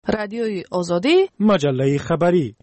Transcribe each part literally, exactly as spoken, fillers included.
رادیوی آزادی، مجله خبری.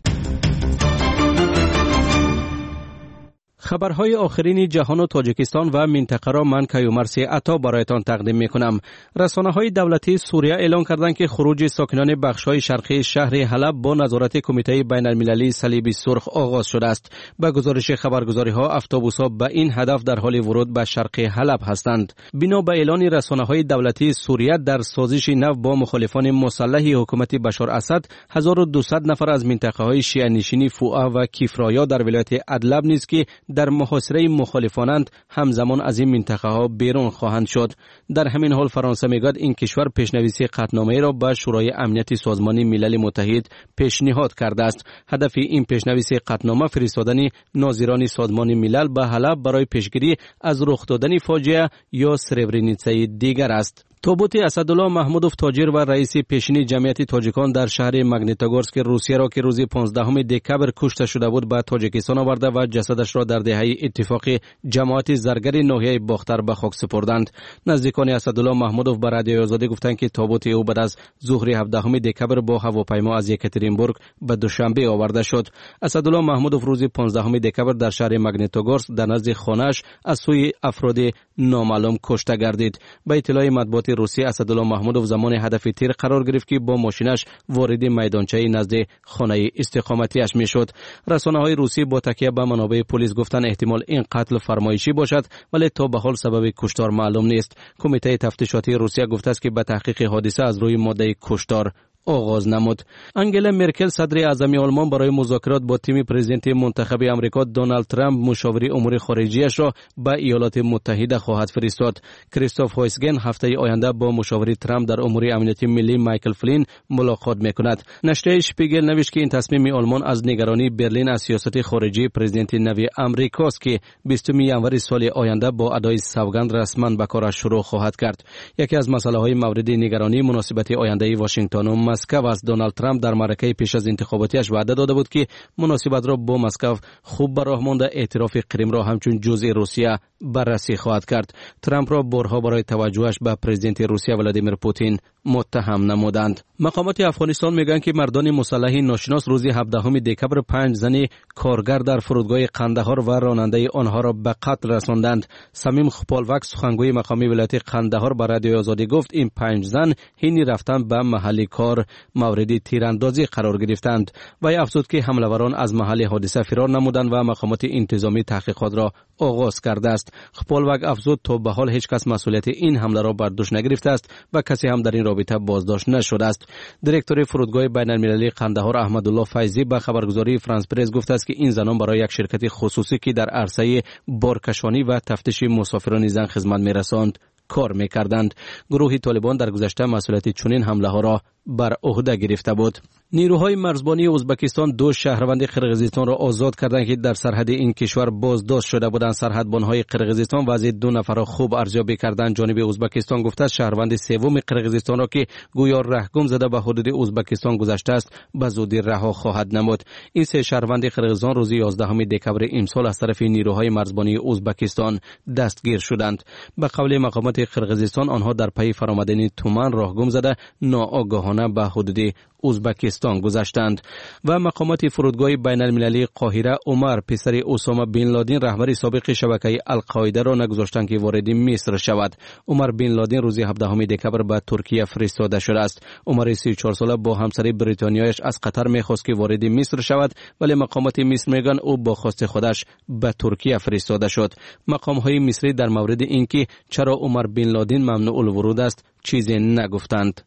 خبرهای آخرین جهان و تاجیکستان و منطقه را من کیومرث عطا برایتان تقدیم میکنم. رسانه‌های دولتی سوریه اعلام کردند که خروج ساکنان بخش‌های شرقی شهر حلب با نظارت کمیته بین‌المللی صلیب سرخ آغاز شده است. به گزارش خبرگزاری‌ها اتوبوس‌ها به این هدف در حال ورود به شرق حلب هستند. بنا به اعلان رسانه‌های دولتی سوریه، در سازش نو با مخالفان مسلح حکومت بشار اسد، هزار و دویست نفر از منطقه‌های شیعه نشین فوعه و کیفرایا در ولایت ادلب نیز که در محاصره مخالفانند همزمان از این منطقه ها بیرون خواهند شد. در همین حال فرانسه میگوید این کشور پیشنویسی قطعنامه را به شورای امنیت سازمان ملل متحد پیشنهاد کرده است. هدف این پیشنویسی قطعنامه فرستادن ناظران سازمان ملل به حلب برای پیشگیری از رخ دادن فاجعه یا سربرینیتسای دیگر است. تابوت اسدالله محمودوف تاجر و رئیس پیشین جمعیت تاجیکان در شهر ماگنیتوگورسک روسیه را که روز پانزدهم دکبر کشته شده بود به تاجیکستان آورده و جسدش را در دهه اتفاق جماعت زرگر ناحیه باختر به خاک سپردند. نزدیکان اسدالله محمودوف به رادیوی آزادی گفتند که تابوت او بعد از ظهر هفدهم دکبر با هواپیما از یکاترینبورگ به دوشنبه آورده شد. اسدالله محمودوف روز پانزدهم دکبر در شهر ماگنیتوگورسک در نزد خانه‌اش از سوی افراد نامعلوم کشته گردید. به اطلاع مطبوعات روسیه، اسدالله محمودوف زمان هدف تیر قرار گرفت که با ماشینش وارد میدانچه نزد خانه استقامتیش میشد. رسانه‌های روسی با تکیه به منابع پلیس گفتند احتمال این قتل فرمایشی باشد، ولی تا به حال سبب کشتار معلوم نیست. کمیته تفتیشاتی روسیه گفته است که به تحقیق حادثه از روی ماده کشتار آغاز نمود. انگلا مرکل صدر اعظم آلمان برای مذاکرات با تیم پرزیدنت منتخب امریکا دونالد ترامپ مشاور امور خارجیش را به ایالات متحده خواهد فرستاد. کریستوف هویسگن هفته آینده با مشاور ترامپ در امور امنیتی ملی مایکل فلین ملاقات میکند. نشریه شپیگل نوشت که این تصمیم آلمان از نگرانی برلین از سیاست خارجی پرزیدنت نوی امریکاست که بیستم ژانویه سال آینده با ادای سوگند رسما به کارش شروع خواهد کرد. یکی از مسائل‌های مورد نگرانی مناسبت آینده واشنگتن و مسکو است. دونالد ترامپ در معرکه پیش از انتخاباتیش وعده داده بود که مناسبت را با مسکو خوب به راه مانده اعتراف کریم را همچون جزء روسیه بررسی خواهد کرد. ترامپ را بارها برای توجهش به پرزیدنت روسیه ولادیمیر پوتین متهم نمودند. مقامات افغانستان میگن که مردان مسلح ناشناس روز هفدهم دکبر پنج زن کارگر در فرودگاه قندهار و راننده آنها را به قتل رساندند. صمیم خپالوک سخنگوی مقامی ولایت قندهار به رادیوی آزادی گفت این پنج زن حین رفتن به محل کار مورد تیراندازی قرار گرفتند. و افزود که حمله‌وران از محل حادثه فرار نمودند و مقامات انتظامی تحقیقات را آغاز کرده است. خپالوک افزود تا به حال هیچ کس مسئولیت این حمله را بر دوش نگرفته است و کسی هم در این رابطه بازداشت نشده است. دیرکتور فرودگاه بین‌المللی قندهار احمدالله فیضی به خبرگزاری فرانس پرس گفته است که این زنان برای یک شرکت خصوصی که در عرصه بارکشانی و تفتیش مسافران زن خدمت می‌رساند کار می‌کردند. گروه طالبان در گذشته مسئولیت چنین حمله‌ها را بر عهده گرفته بود. نیروهای مرزبانی ازبکستان دو شهروند قرقیزستان را آزاد کردند که در سرحد این کشور بازداشت شده بودند. سرحدبان‌های قرقیزستان وضع دو نفر را خوب ارزیابی کردند. جانب ازبکستان گفته است شهروند سوم قرقیزستان را که گویا رهگم زده به حدود ازبکستان گذشته است به زودی رها خواهد نمود. این سه شهروند قرقیزستان روز یازدهم دکبر امسال از طرف نیروهای مرزبانی ازبکستان دستگیر شدند. به قول مقامات قرقیزستان آنها در پی فرآمدن تومان راهگم زده ناآگاهانه به حدود ازبکستان گذشتند. و مقامات فرودگاه بین المللی قاهره عمر پسر اسامه بن لادن رهبر سابق شبکه القاعده را نگذاشتند که وارد مصر شود. عمر بن لادن روز هفدهم دکبر به ترکیه فرستاده شده است. عمر سی و چهار ساله با همسر بریتانیایش از قطر می‌خواست که وارد مصر شود، ولی مقامات مصر میگن او با خواست خودش به ترکیه فرستاده شد. مقام‌های مصری در مورد اینکه چرا عمر بن لادن ممنوع الورود است چیزی نگفتند.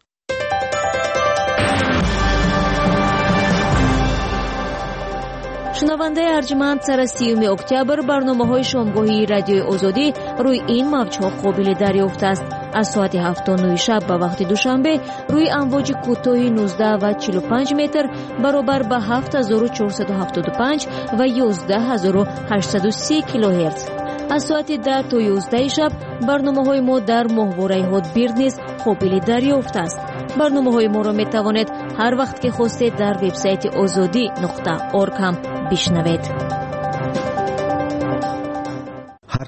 شنونده ارجمند، سر سیوم اکتبر برنامه‌های شامگاهی رادیوی آزادی روی این موج‌ها قابل دریافت است. از ساعت هفت تا نه شب به وقت دوشنبه روی امواج کوتاه نوزده و چهل و پنج متر برابر به هفت هزار و چهارصد و هفتاد و پنج و یازده هزار و هشتصد و سی کیلوهرتز. از ساعت ده تا یازده شب برنامه‌های ما در ماهواره هاتبیرد نیز قابل دریافت است. برنامه‌های ما را می‌توانید هر وقت که خواستید در وبسایت آزادی نقطه اورگ هم بشنوید.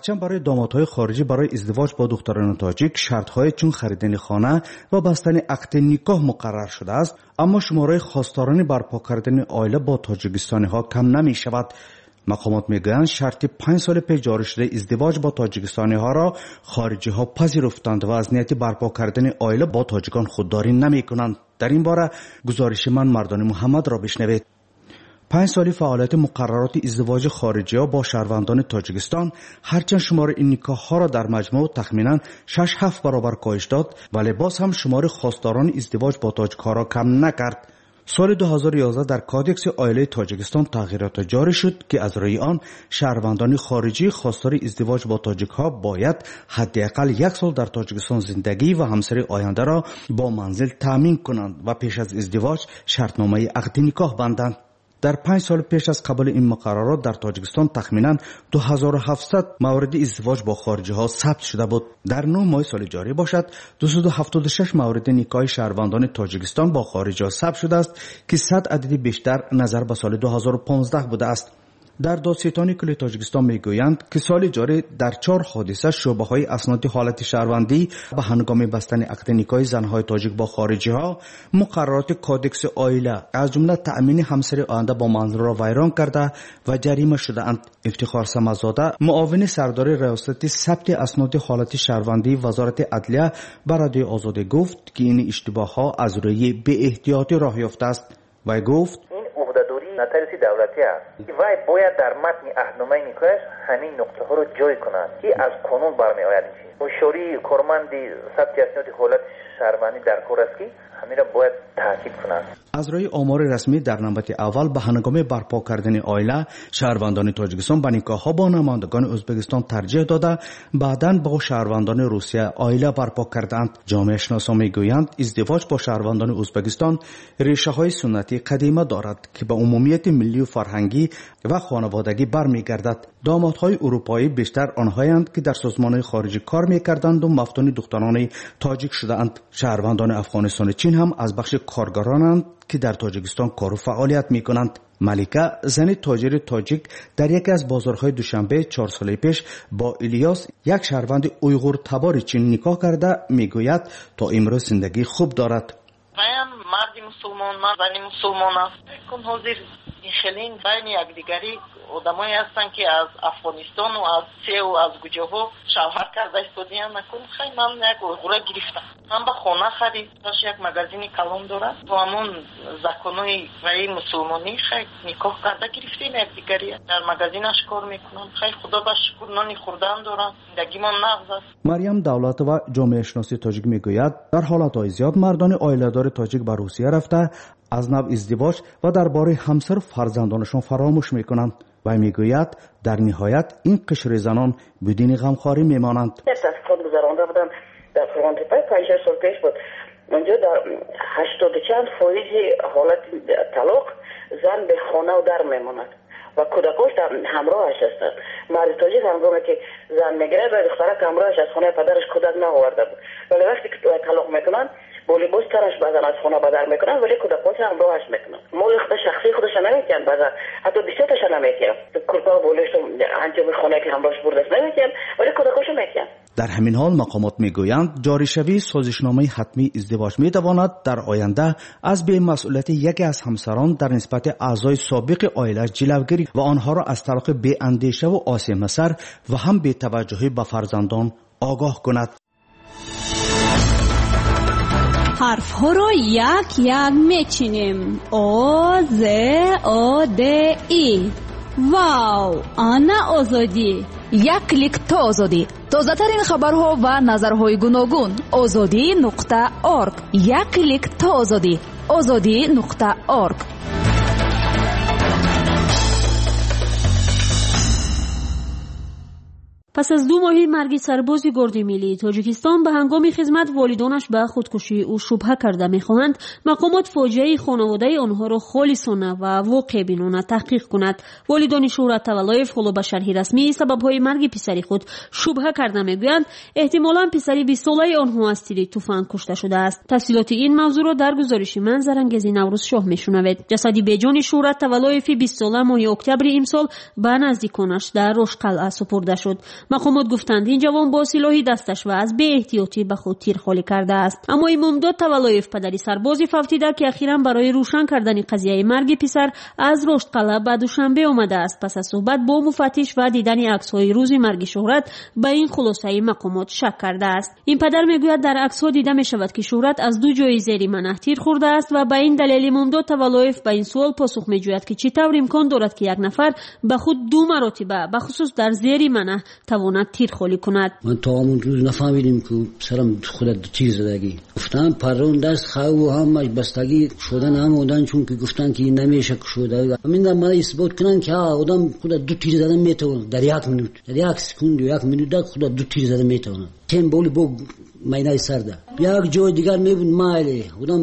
هرچند برای دامادهای خارجی برای ازدواج با دختران تاجیک شرط‌های چون خریدن خانه و بستن عقد نکاح مقرر شده است، اما شماره خواستاران برپا کردن عائله با تاجیکستانی ها کم نمی شود. مقامات میگویند شرط پنج سال پیش جاری شده ازدواج با تاجیکستانی ها را خارجی ها پذیرفتند و از نیت برپا کردن عائله با تاجیکان خودداری نمی کنند. در این باره گزارش من مردان محمد را بشنوید. پنج سالی فعالیت مقررات ازدواج خارجی ها با شهروندان تاجیکستان هرچند شمار این نکاح ها را در مجموع تخمینا شش هفت برابر کاهش داد، ولی باز هم شمار خواستاران ازدواج با تاجیک ها را کم نکرد. سال دو هزار و یازده در کادکس عائله تاجیکستان تغییرات جاری شد که از روی آن شهروندان خارجی خواستار ازدواج با تاجیک ها باید حداقل یک سال در تاجیکستان زندگی و همسری آینده را با منزل تامین کنند و پیش از ازدواج شرطنامه عقد نکاح بندند. در پنج سال پیش از قبل این مقررات در تاجیکستان تخمینا دو هزار و هفتصد مورد ازدواج با خارجی ها ثبت شده بود. در نه ماه سال جاری باشد دویست و هفتاد و شش مورد نکاح شهروندان تاجیکستان با خارجی ها ثبت شده است که صد عددی بیشتر نظر به سال دو هزار و پانزده بوده است. در دادستانی کل تاجیکستان میگویند که سال جاری در چهار حادثه شعبه های اسناد حالت شهروندی به هنگام بستن عقد نکاح زنهای تاجیک با خارجی ها مقررات کادکس عائله از جمله تأمین همسری آینده با منزل را ویران کرده و جریمه شدهاند. افتخار سمزاده معاون سردار ریاست ثبت اسناد حالت شهروندی وزارت عدلیه به رادیو آزادی گفت که این اشتباه ها از روی بی احتیاطی راه یافته است و گفت نتایج دولتی است. وای باید در متن اهنامه نکاح همین نقطه ها رو جای کنند که از قانون برمی آید. مشوری کارمند ثبت اسناد حالت شهروندی در کار است که همین را باید تاکید کنند. از روی آمار رسمی در نوبت اول به هنگام برپا کردن عائله شهروندان تاجیکستان به نکاح ها با نمایندگان ازبکستان ترجیح داده بعداً با شهروندان روسیه عائله برپا کردند. جامعه شناسان میگویند ازدواج با شهروندان ازبکستان ریشه های سنتی قدیمی دارد که به عمومیت ملی و فرهنگی و خانوادگی برمیگردد. دامادهای اروپایی بیشتر آنهایند که در سازمان خارجی کار میکردند و مفتون دختران تاجیک شدهاند. شهروندان افغانستان چین هم از بخش کارگرانند که در تاجیکستان کار و فعالیت میکنند. ملیکه زن تاجر تاجیک در یکی از بازارهای دوشنبه چهار سال پیش با الیاس یک شهروند اویغور تبار چین نکاح کرده میگوید تا امروز زندگی خوب دارد. من مرد مسلمان، من زن مسلمان است. کن حاضر این خیلی بین یکدیگری آدمایی هستن که از افغانستان و از سه و از گوجه‌ها شوهر کرده استودیان نکن. خیلی من یک اویغور گرفتم. من به خانه خرید داشت یک مغازین کلام دارد تو همون زکانوی و این مسلمانی خیلی نکاح کرده گرفتیم یکدیگری در مغازینش کار میکنم. خیلی خدا به شکر نانی خوردن دارم. زندگی من نغز است. مریم دولت و جامعه شناسی تاجیک میگوید در حالتهای زیاد مردان عائله‌دار تاجیک به روسیه رفته از نو ازدواج و درباره همسر و فرزندانشان فراموش میکنند و میگوید در نهایت این قشر زنان بدون غمخواری میمانند. تصفیات گذرانده بودم در فرانتی پای پنج سال پیش بود. اونجا در هشتاد چند فایز حالت طلاق زن به خانه و در میماند و کودکاش در همراهش هستند. مرد تاجیک هنگامی که زن میگیره و دخترک همراهش از خانه پدرش کودک نآورده بود، ولی وقتی که طلاق میکنن با لباس ترش بعضن از خانه بدر میکنن ولی کودکاش همراهش میکنن. مال خود شخصی خودش نمیکن، بعضن حتی بیستش نمیکن. کورکا بولش انجام خانه که همراهش بردش نمیکن ولی کودکاش میکن. در همین حال مقامات میگویند جاری شوی سازشنامه حتمی ازدواج میتواند در آینده از بی‌مسئولیت یکی از همسران در نسبت اعضای سابق عائله جلوگیری و آنها را از طلاق بی اندیشه و آسیب سر و هم بی توجهی به فرزندان آگاه کند. حرف ها را یک یک میچینیم. او ز او د ای. واو، آنا آزادی. یک کلیک تا آزادی. تازه ترین خبرها و نظرهای گوناگون. آزادی نقطه اورگ. یک کلیک تا آزادی. آزادی نقطه اورگ. پس از دو ماه مرگ سرباز گارد ملی تاجیکستان به هنگام خدمت والدانش به خودکشی او شبهه کرده می‌خواهند مقامات فاجعه خانواده آنها را خالصانه و واقع بینانه تحقیق کند. والدان شهرت تولایف خلو به شرح رسمی سبب‌های مرگ پسری خود شبهه کرده می‌گویند احتمالاً پسری بیست ساله آنها از تیر تفنگ کشته شده است. تفصیلات این موضوع را در گزارش من زرنگزی نوروز شاه می‌شنوید. جسد بیجان شهرت تولایف بیست ساله ماه اکتبر امسال به نزدیکانش در رشقلعه سپرده شد. مقامات گفتند این جوان با سلاحی دستش و از بی احتیاطی به خود تیرخواری کرده است. اما امامداد تولایف پدری سربازی فوتیده که اخیراً برای روشن کردن قضیه مرگ پسر از رشتقلعه به دوشنبه آمده است. پس از صحبت با مفتش و دیدن عکس‌های روز مرگ شهرت به این خلاصه مقامات شک کرده است. این پدر میگوید در عکس‌ها دیده می‌شود که شهرت از دو جای زیر منح تیر خورده است و به این دلیل امامداد تولایف به این سوال پاسخ می‌جوید که چطور امکان دارد که یک نفر به خود دو مرتبه به خصوص در زیر منح تواند تیرخواری کند. من تا اون روز نفهمیدم که سرم خودت تیر زدگی گفتن پرون دست خو همش بستگی شدن همودن چون که گفتن که نمیشه شده. من من اثبات کنن که آدم خودت دو تیر زدن میتونه در یک منوت در یک سکوند یک منوت خودت دو تیر زدن میتونه. تیم بولی با مینای سرده یک جای دیگر میبود مایله آدم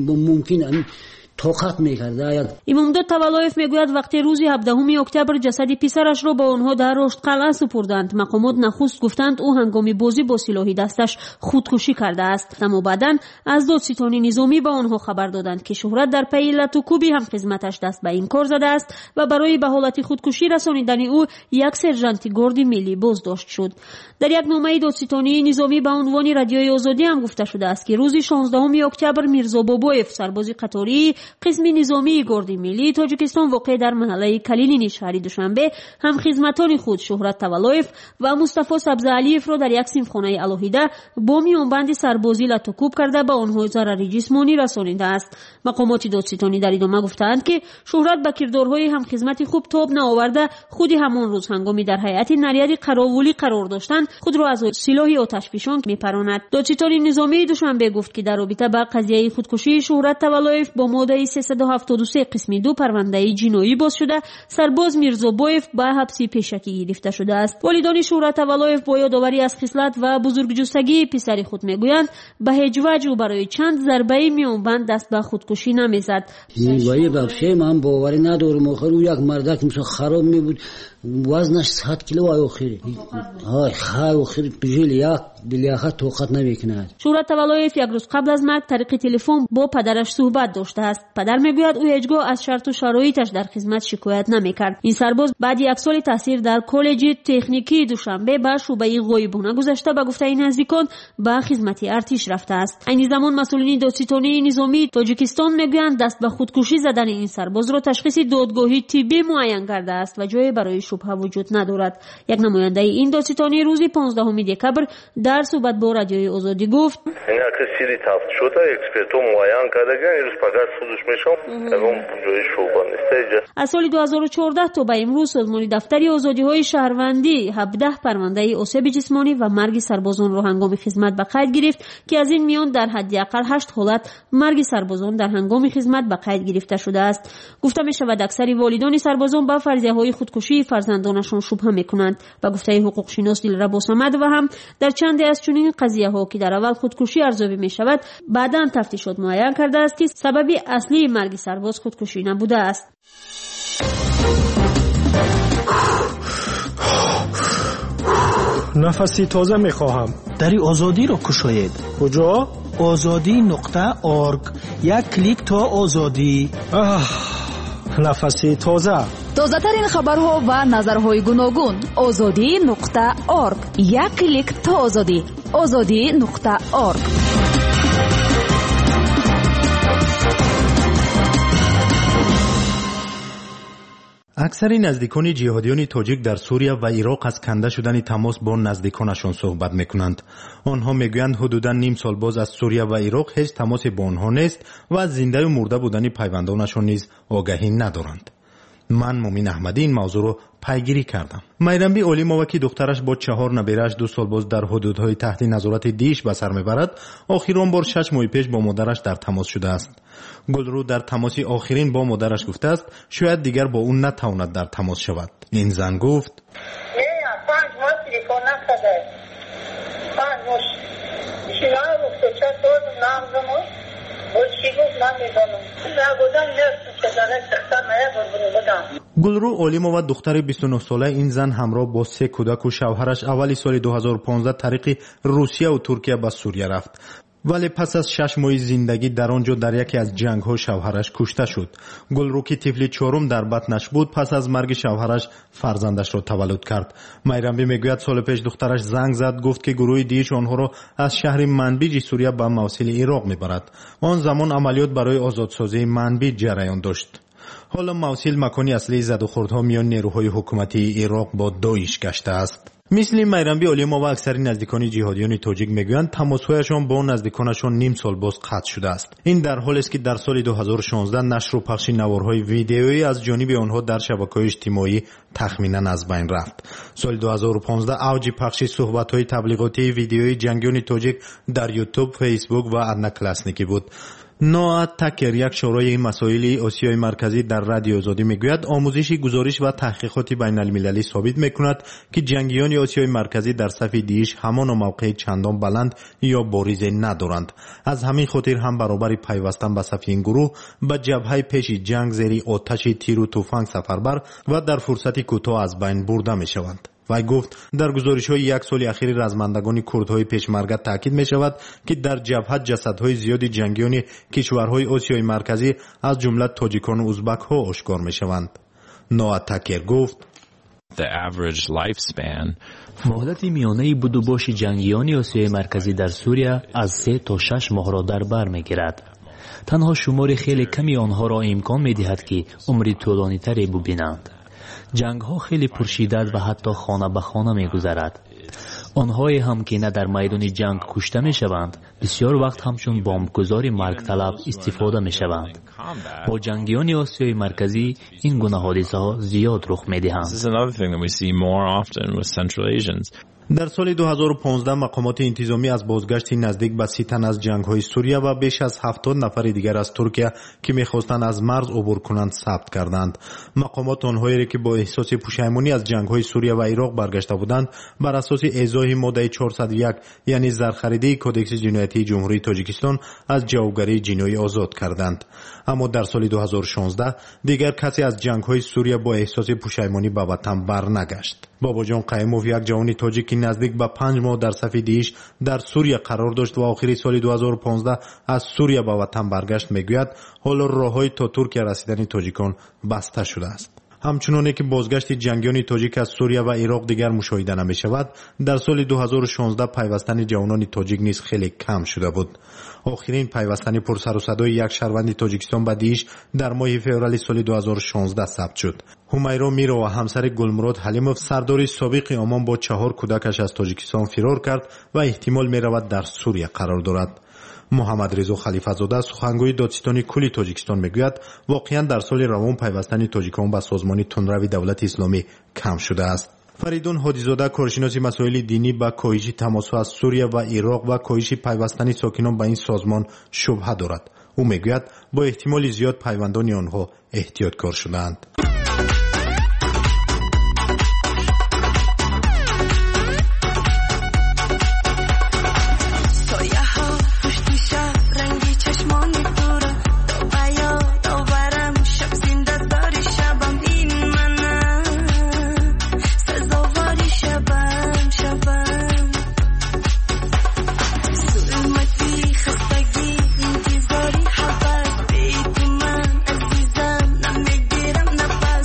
ممکن طاقت میکرده. امامداد تولایف میگوید وقتی روز هفدهم اکتبر جسد پسرش را با آنها در رشتقلعه سپردند مقامات نخست گفتند او هنگام بازی با سلاح دستش خودکشی کرده است، اما بعداً از دادستان نظامی با آنها خبر دادند که شهرت در پی علت و کوبی هم خدمتش دست به این کار زده است و برای به حالت خودکشی رسانیدن او یک سرژانت گارد ملی بازداشت شد. در یک نامه دادستانی نظامی به عنوان رادیوی آزادی هم گفته شده است که روز شانزدهم اکتبر میرزا بابایف سرباز قطاری قسم نظامی گارد ملی تاجیکستان واقع در محله کلینین شهر دوشنبه هم خدمتان خود شهرت تولایف و مصطفی سبزعلیف را در یک سیمخانه علاهیده با میانبند سربازی لطوکوب کرده به آنها ضرر جسمانی رسانیده است. مقامات دادستانی در ادامه گفتند که شهرت با کردارهای هم خدمت خوب تاب نآورده خود همان روز هنگامی در هیئت نریاد قراولی قرار داشتند خود را از سلاح آتشفشان میپراند. دادستان نظامی دوشنبه گفت که در رابطه با قضیه خودکشی شهرت تولایف با ماده سیصد و هفتاد و سه قسم دو پرونده جنایی باز شده سرباز میرزا بایف به حبس پیشکی گرفته شده است. والدان شهرت تولایف با یادآوری از خصلت و بزرگجستگی پسر خود میگویند به هیچ وجه او برای چند ضربه میانبند دست به خودکشی نمیزد. وای بخشی من باوری ندارم آخر او یک مردک مثل خراب می بود وزنش صد کیلو آخری های خای آخری بجیل یک بلیاخت طاقت نمیکند. شهرت تولایف یک روز قبل از مرگ طریق تلفن با پدرش صحبت داشته است. پدر میگوید او هیچگاه از شرط و شرایطش در خدمت شکایت نمیکرد. این سرباز بعد یک سال تحصیل در کالج تکنیکی دوشنبه به شعبه غایبانه گذشته به گفته نزدیکان به خدمت ارتش رفته است. این زمان مسئولین دادستانی نظامی تاجیکستان میگویند دست به خودکشی زدن این سرباز را تشخیص دادگاهی طبی معین کرده است و جای برای شبهه وجود ندارد. یک نماینده این دادستانی روز پانزدهم دکبر در صحبت با رادیوی آزادی گفت این اکسیری تفت شده اکسپرتو معین کردگن این روز فقط خودش میشم اون جای شوبان است. از سال دو هزار و چهارده تا به امروز سازمان دفتری آزادی های شهروندی هفده پرونده آسیب جسمانی و مرگ سربازان را هنگام خدمت به قید گرفت که از این میان در حداقل هشت حالت مرگ سربازان در هنگام خدمت به قید گرفته شده است. گفته می شود اکثر والدان سربازان به فرضیه های خودکشی فرزندانشان شبهه میکنند. با گفته حقوق شناس دلربا صمد و هم در چند از چنین قضیه ها که در اول خودکشی ارزیابی می شود بعداً تفتیشات معین کرده است که سبب اصلی مرگ سرباز خودکشی نبوده است. نفسی تازه می خواهم. دری آزادی را کشاید. کجا؟ آزادی نقطه آرگ. یک کلیک تا آزادی. نفسی تازه. تازه ترین خبرها و نظرهای گوناگون. آزادی نقطه آرگ. یک کلیک تا آزادی. آزادی نقطه آرگ. اکثر نزدیکان جهادیان تاجیک در سوریه و عراق از کنده شدن تماس با نزدیکانشان صحبت میکنند. آنها میگویند حدوداً نیم سال باز از سوریه و عراق هیچ تماسی با آنها نیست و از زنده و مرده بودن پیوندانشان نیز آگاهی ندارند. من مومین احمدی این موضوع رو پیگیری کردم. میرنبی اولیمووا که دخترش با چهار نبیرش دو سال باز در حدودهای تحت نظارت دیش به سر میبرد، آخرین بار شش ماه پیش با مادرش در تماس شده است. گلرو در تماسی آخرین با مادرش گفته است شاید دیگر با اون نتواند در تماس شود. این زن گفت نه پنج ماه تلفن نکرده. پنج ماه شینا گفت چطور نامزمو چی گفت نمیدونم. نگودن نفت که داره تختم میه بودم. گلرو اولیمووا دختر بیست و نه ساله این زن همراه با سه کودک و شوهرش اولی سال دو هزار و پانزده طریق روسیه و ترکیه به سوریه رفت. ولی پس از شش ماه زندگی در آنجا در یکی از جنگ ها شوهرش کشته شد. گلروکی طفل چهارم در بطنش بود. پس از مرگ شوهرش فرزندش را تولد کرد. میرنبی میگوید سال پیش دخترش زنگ زد، گفت که گروه دیش آنها را از شهر منبیج سوریه به موصل عراق میبرد. آن زمان عملیات برای آزادسازی منبیج جریان داشت. حالا موصل مکانی اصلی زد و خوردها میان نیروهای حکومتی عراق با داعش گشته است. مثل میرنبی علما و اکثر نزدیکان جهادیان تاجیک میگویند تماسهایشان با نزدیکانشان نیم سال باز قطع شده است. این در حالی است که در سال دو هزار و شانزده نشر و پخش نوارهای ویدیویی از جانب آنها در شبکه‌های اجتماعی تخمینا از بین رفت. سال دو هزار و پانزده اوج پخش صحبت‌های تبلیغاتی ویدیویی جنگیان تاجیک در یوتیوب، فیسبوک و ادنا کلاسنیکی بود. نوآ تکر، یک شورای مسائل آسیای مرکزی در رادیو آزادی میگوید آموزش، گزارش و تحقیقات بین المللی ثابت میکند که جنگیان آسیای مرکزی در صف دیش همان موقع چندان بلند یا بارز ندارند. از همین خاطر هم برابر پیوستن به صف این گروه به جبهه پیش جنگ زیر آتش تیر و تفنگ سفربر و در فرصت کوتاه از بین برده میشوند. وی گفت در گزارش‌های یک سال اخیر رزمندگان کردهای پیشمرگه تاکید می‌شود که در جبهه جسدهای زیادی جنگیان کشورهای آسیای مرکزی از جمله تاجیکان و ازبک‌ها آشکار می‌شوند. نوآ تکر گفت مهلت میانه بود و باش جنگیان آسیای مرکزی در سوریه از سه تا شش ماه را در بر می‌گیرد. تنها شمار خیلی کمی آنها را امکان می‌دهد که عمری طولانی‌تری ببینند. جنگ ها خیلی پرشدت و حتی خانه به خانه می گذرد. آنهایی هم که نه در میدان جنگ کشته می شوند بسیار وقت همچون بمبگذار مرگ طلب استفاده می شوند. با جنگیان آسیای مرکزی این گونه حادثه ها زیاد رخ می دهند. در سال دو هزار و پانزده مقامات انتظامی از بازگشت نزدیک به سی تن از جنگ‌های سوریه و بیش از هفتاد نفر دیگر از ترکیه که می‌خواستند از مرز عبور کنند ثبت کردند. مقامات آنهایی که با احساس پشیمانی از جنگ‌های سوریه و عراق برگشته بودند بر اساس اجرای ماده چهارصد و یک یعنی زرخریدی کدکس جنایتی جمهوری تاجیکستان از جوگری جنایی آزاد کردند. اما در سال دو هزار و شانزده دیگر کسی از جنگ‌های سوریه با احساس پشیمانی به وطن برنگشت. باباجان قیموف، یک جوان تاجیک نزدیک به پنج ماه در صف دیش در سوریه قرار داشت و آخر سال دو هزار و پانزده از سوریه به وطن برگشت، میگوید حالا راههای تا ترکیه رسیدن تاجیکان بسته شده است. همچنانه که بازگشت جنگیان تاجیک از سوریه و عراق دیگر مشاهده نمی شود، در سال دو هزار و شانزده پیوستن جوانان تاجیک نیز خیلی کم شده بود. آخرین پیوستن پرسر و صدای یک شهروند تاجیکستان به دیش در ماه فوریه سال دو هزار و شانزده ثبت شد. همیرا میرا و همسر گلمراد حلیموف سردار سابق آمان با چهار کودکش از تاجیکستان فرار کرد و احتمال می رود در سوریه قرار دارد. محمد رضا خلیفه زاده سخنگوی دادستان کلی تاجیکستان میگوید واقعا در سال روان پیوستن تاجیکان به سازمان تندروی دولت اسلامی کم شده است. فریدون هادیزاده کارشناس مسائل دینی با کاهش تماس‌ها از سوریه و عراق و کاهش پیوستن ساکنان به این سازمان شبهه دارد. او میگوید با احتمال زیاد پیوندان آنها احتیاطکار شدند. نمیگیرم نفس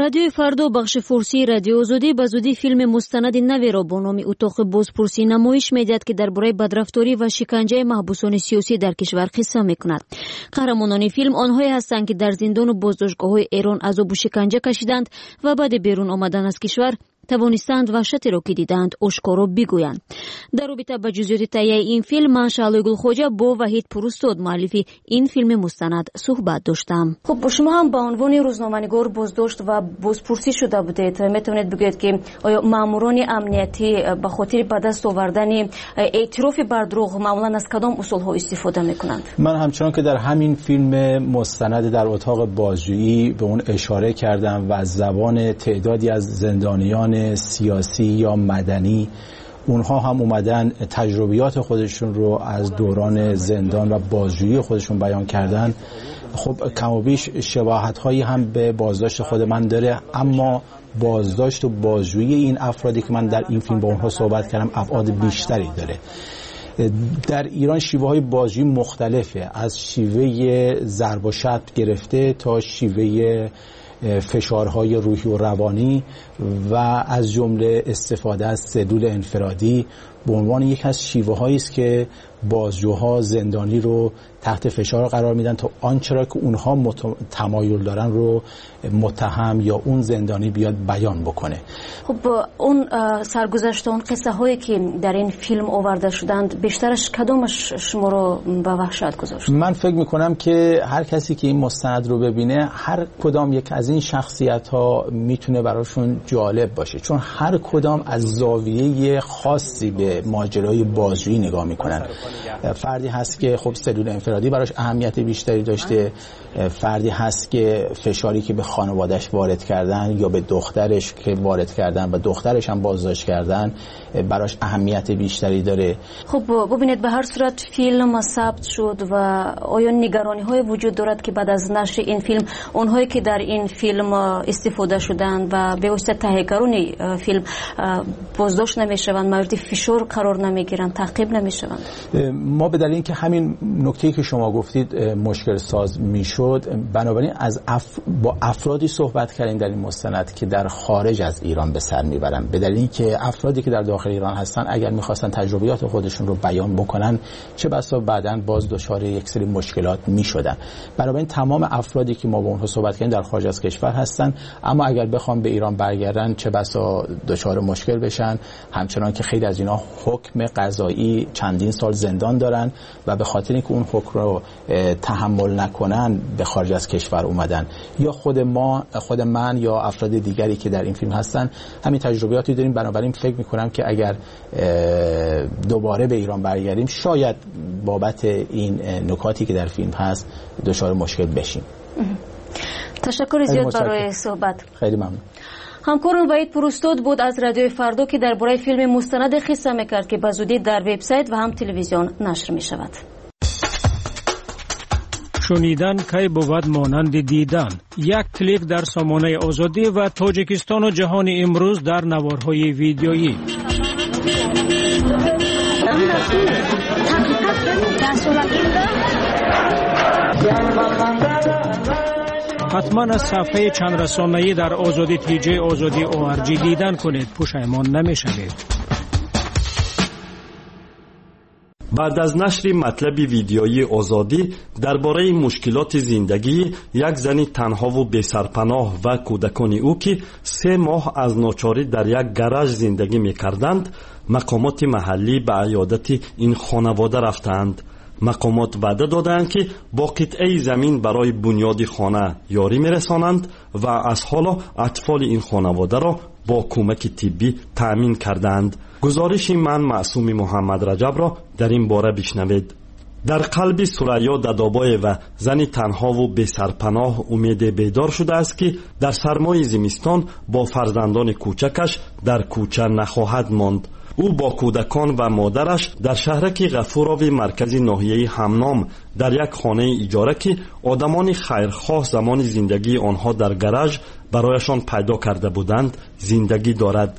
радиои фардо бахши фурсии радиои озодӣ ба зудӣ филми мустанади наверо бо номи утоқи бозпурсӣ намоиш медиҳад ки дар бораи бадрафторӣ ва шиканҷаи маҳбусони сиёсӣ дар кишвар қисса мекунад. қаҳрамонони филм онҳое ҳастанд ки дар зиндону боздоштгоҳҳои эрон азобу шиканҷа кашиданд ва баъди берун омадан аз кишвар тавонистанд ваҳшатеро ки диданд ошкоро бигӯянд. дар робита ба ҷузъиёти таҳияи ин филм ман шаълои гулхоҷа бо ваҳид пурустод муаллифи ин филми мустанад суҳбат доштам. хуб шумо ҳам ба унвони рӯзноманигор боздошт ва бозпурсӣ шуда будед. метавонед бигӯед ки оё маъмурони амниятӣ ба хотири ба даст овардани эътирофи бар дурӯғ маъмулан аз кадом усулҳо истифода мекунанд? من همچنان که در همین فیلم مستند در اتاق بازجویی به اون اشاره کردم و از زبان تعدادی از زندانیان سیاسی یا مدنی اونها هم اومدن تجربیات خودشون رو از دوران زندان و بازجویی خودشون بیان کردن. خب کم و بیش شباهت هایی هم به بازداشت خود من داره، اما بازداشت و بازجویی این افرادی که من در این فیلم با اونها صحبت کردم ابعاد بیشتری داره. در ایران شیوه های بازجویی مختلفه، از شیوه ضرب و شتم گرفته تا شیوه فشارهای روحی و روانی و از جمله استفاده از سلول انفرادی به عنوان یک از شیوه هایی است که بازجوها زندانی رو تحت فشار قرار میدن تا آنچه را که اونها مت... تمایل دارن رو متهم یا اون زندانی بیاد بیان بکنه. خب اون سرگذشت اون قصه هایی که در این فیلم آورده شدند بیشترش کدومش شما رو به وحشت گذاشت؟ من فکر میکنم که هر کسی که این مستند رو ببینه هر کدام یک از این شخصیت ها میتونه براشون جالب باشه، چون هر کدام از زاویه خاصی به ماجرای بازجویی نگاه میکنن. فردی هست که خب سلول انفرادی براش اهمیت بیشتری داشته، فردی هست که فشاری که به خانوادهش وارد کردن یا به دخترش که وارد کردن و دخترش هم بازداشت کردن براش اهمیت بیشتری داره. خب ببینید به هر صورت فیلم ثبت شد و آیا نگرانی های وجود دارد که بعد از نشر این فیلم اونهایی که در این فیلم استفاده شدند و به واسطه تهیه‌گران فیلم بازداشت نمیشوند، مورد فشار قرار نمیگیرند، تعقیب نمیشوند؟ ما به دلیل اینکه همین نکته‌ای که شما گفتید مشکل ساز میشد، بنابراین از اف... با افرادی صحبت کردیم در این مستند که در خارج از ایران به سر میبرن، به دلیل اینکه افرادی که در داخل ایران هستن اگر میخواستن تجربیات خودشون رو بیان بکنن چه بسا بعداً باز دچار یک سری مشکلات میشدن. بنابراین تمام افرادی که ما با اونها صحبت کردیم در خارج از کشور هستن، اما اگر بخوام به ایران برگردن چه بسا دچار مشکل بشن، همچنان که خیلی از اینا حکم قضایی چندین سال زندان دارن و به خاطر اینکه اون حکم رو تحمل نکنن به خارج از کشور اومدن. یا خود ما، خود من یا افراد دیگری که در این فیلم هستن همین تجربیاتی داریم. بنابراین فکر میکنم که اگر دوباره به ایران برگردیم شاید بابت این نکاتی که در فیلم هست دچار مشکل بشیم. تشکر زیاد برای صحبت. خیلی ممنون. همکارم وحید پروستاد بود از رادیوی فردا که درباره فیلم مستند قصه میکرد که بزودی در وبسایت و هم تلویزیون نشر میشود. شنیدن کی بود مانند دیدن. یک کلیک در سامانه آزادی و تاجیکستان و جهان امروز در نوارهای ویدیویی. حتما از صفحه چند رسانه‌ای در آزادی تی جی آزادی او آر جی دیدن کنید، پشیمان نمی‌شوید. بعد از نشر مطلب ویدیویی آزادی درباره مشکلات زندگی یک زن تنها و بی‌سرپناه و کودکان او که سه ماه از ناچاری در یک گاراژ زندگی می‌کردند، مقامات محلی به عیادت این خانواده رفتند. مقامات وعده دادند که با قطعه زمین برای بنیاد خانه یاری می‌رسانند و از حالا اطفال این خانواده را با کمک طبی تأمین کردند. گزارش من معصوم محمد رجب را در این باره بشنوید. در قلب سریا ددابای و زنی تنها و بی سرپناه امید بیدار شده است که در سرمای زمستان با فرزندان کوچکش در کوچه نخواهد ماند. او با کودکان و مادرش در شهرک غفوراوی مرکز ناحیه همنام در یک خانه اجاره که آدمان خیرخواه زمان زندگی آنها در گاراژ برایشان پیدا کرده بودند زندگی دارد.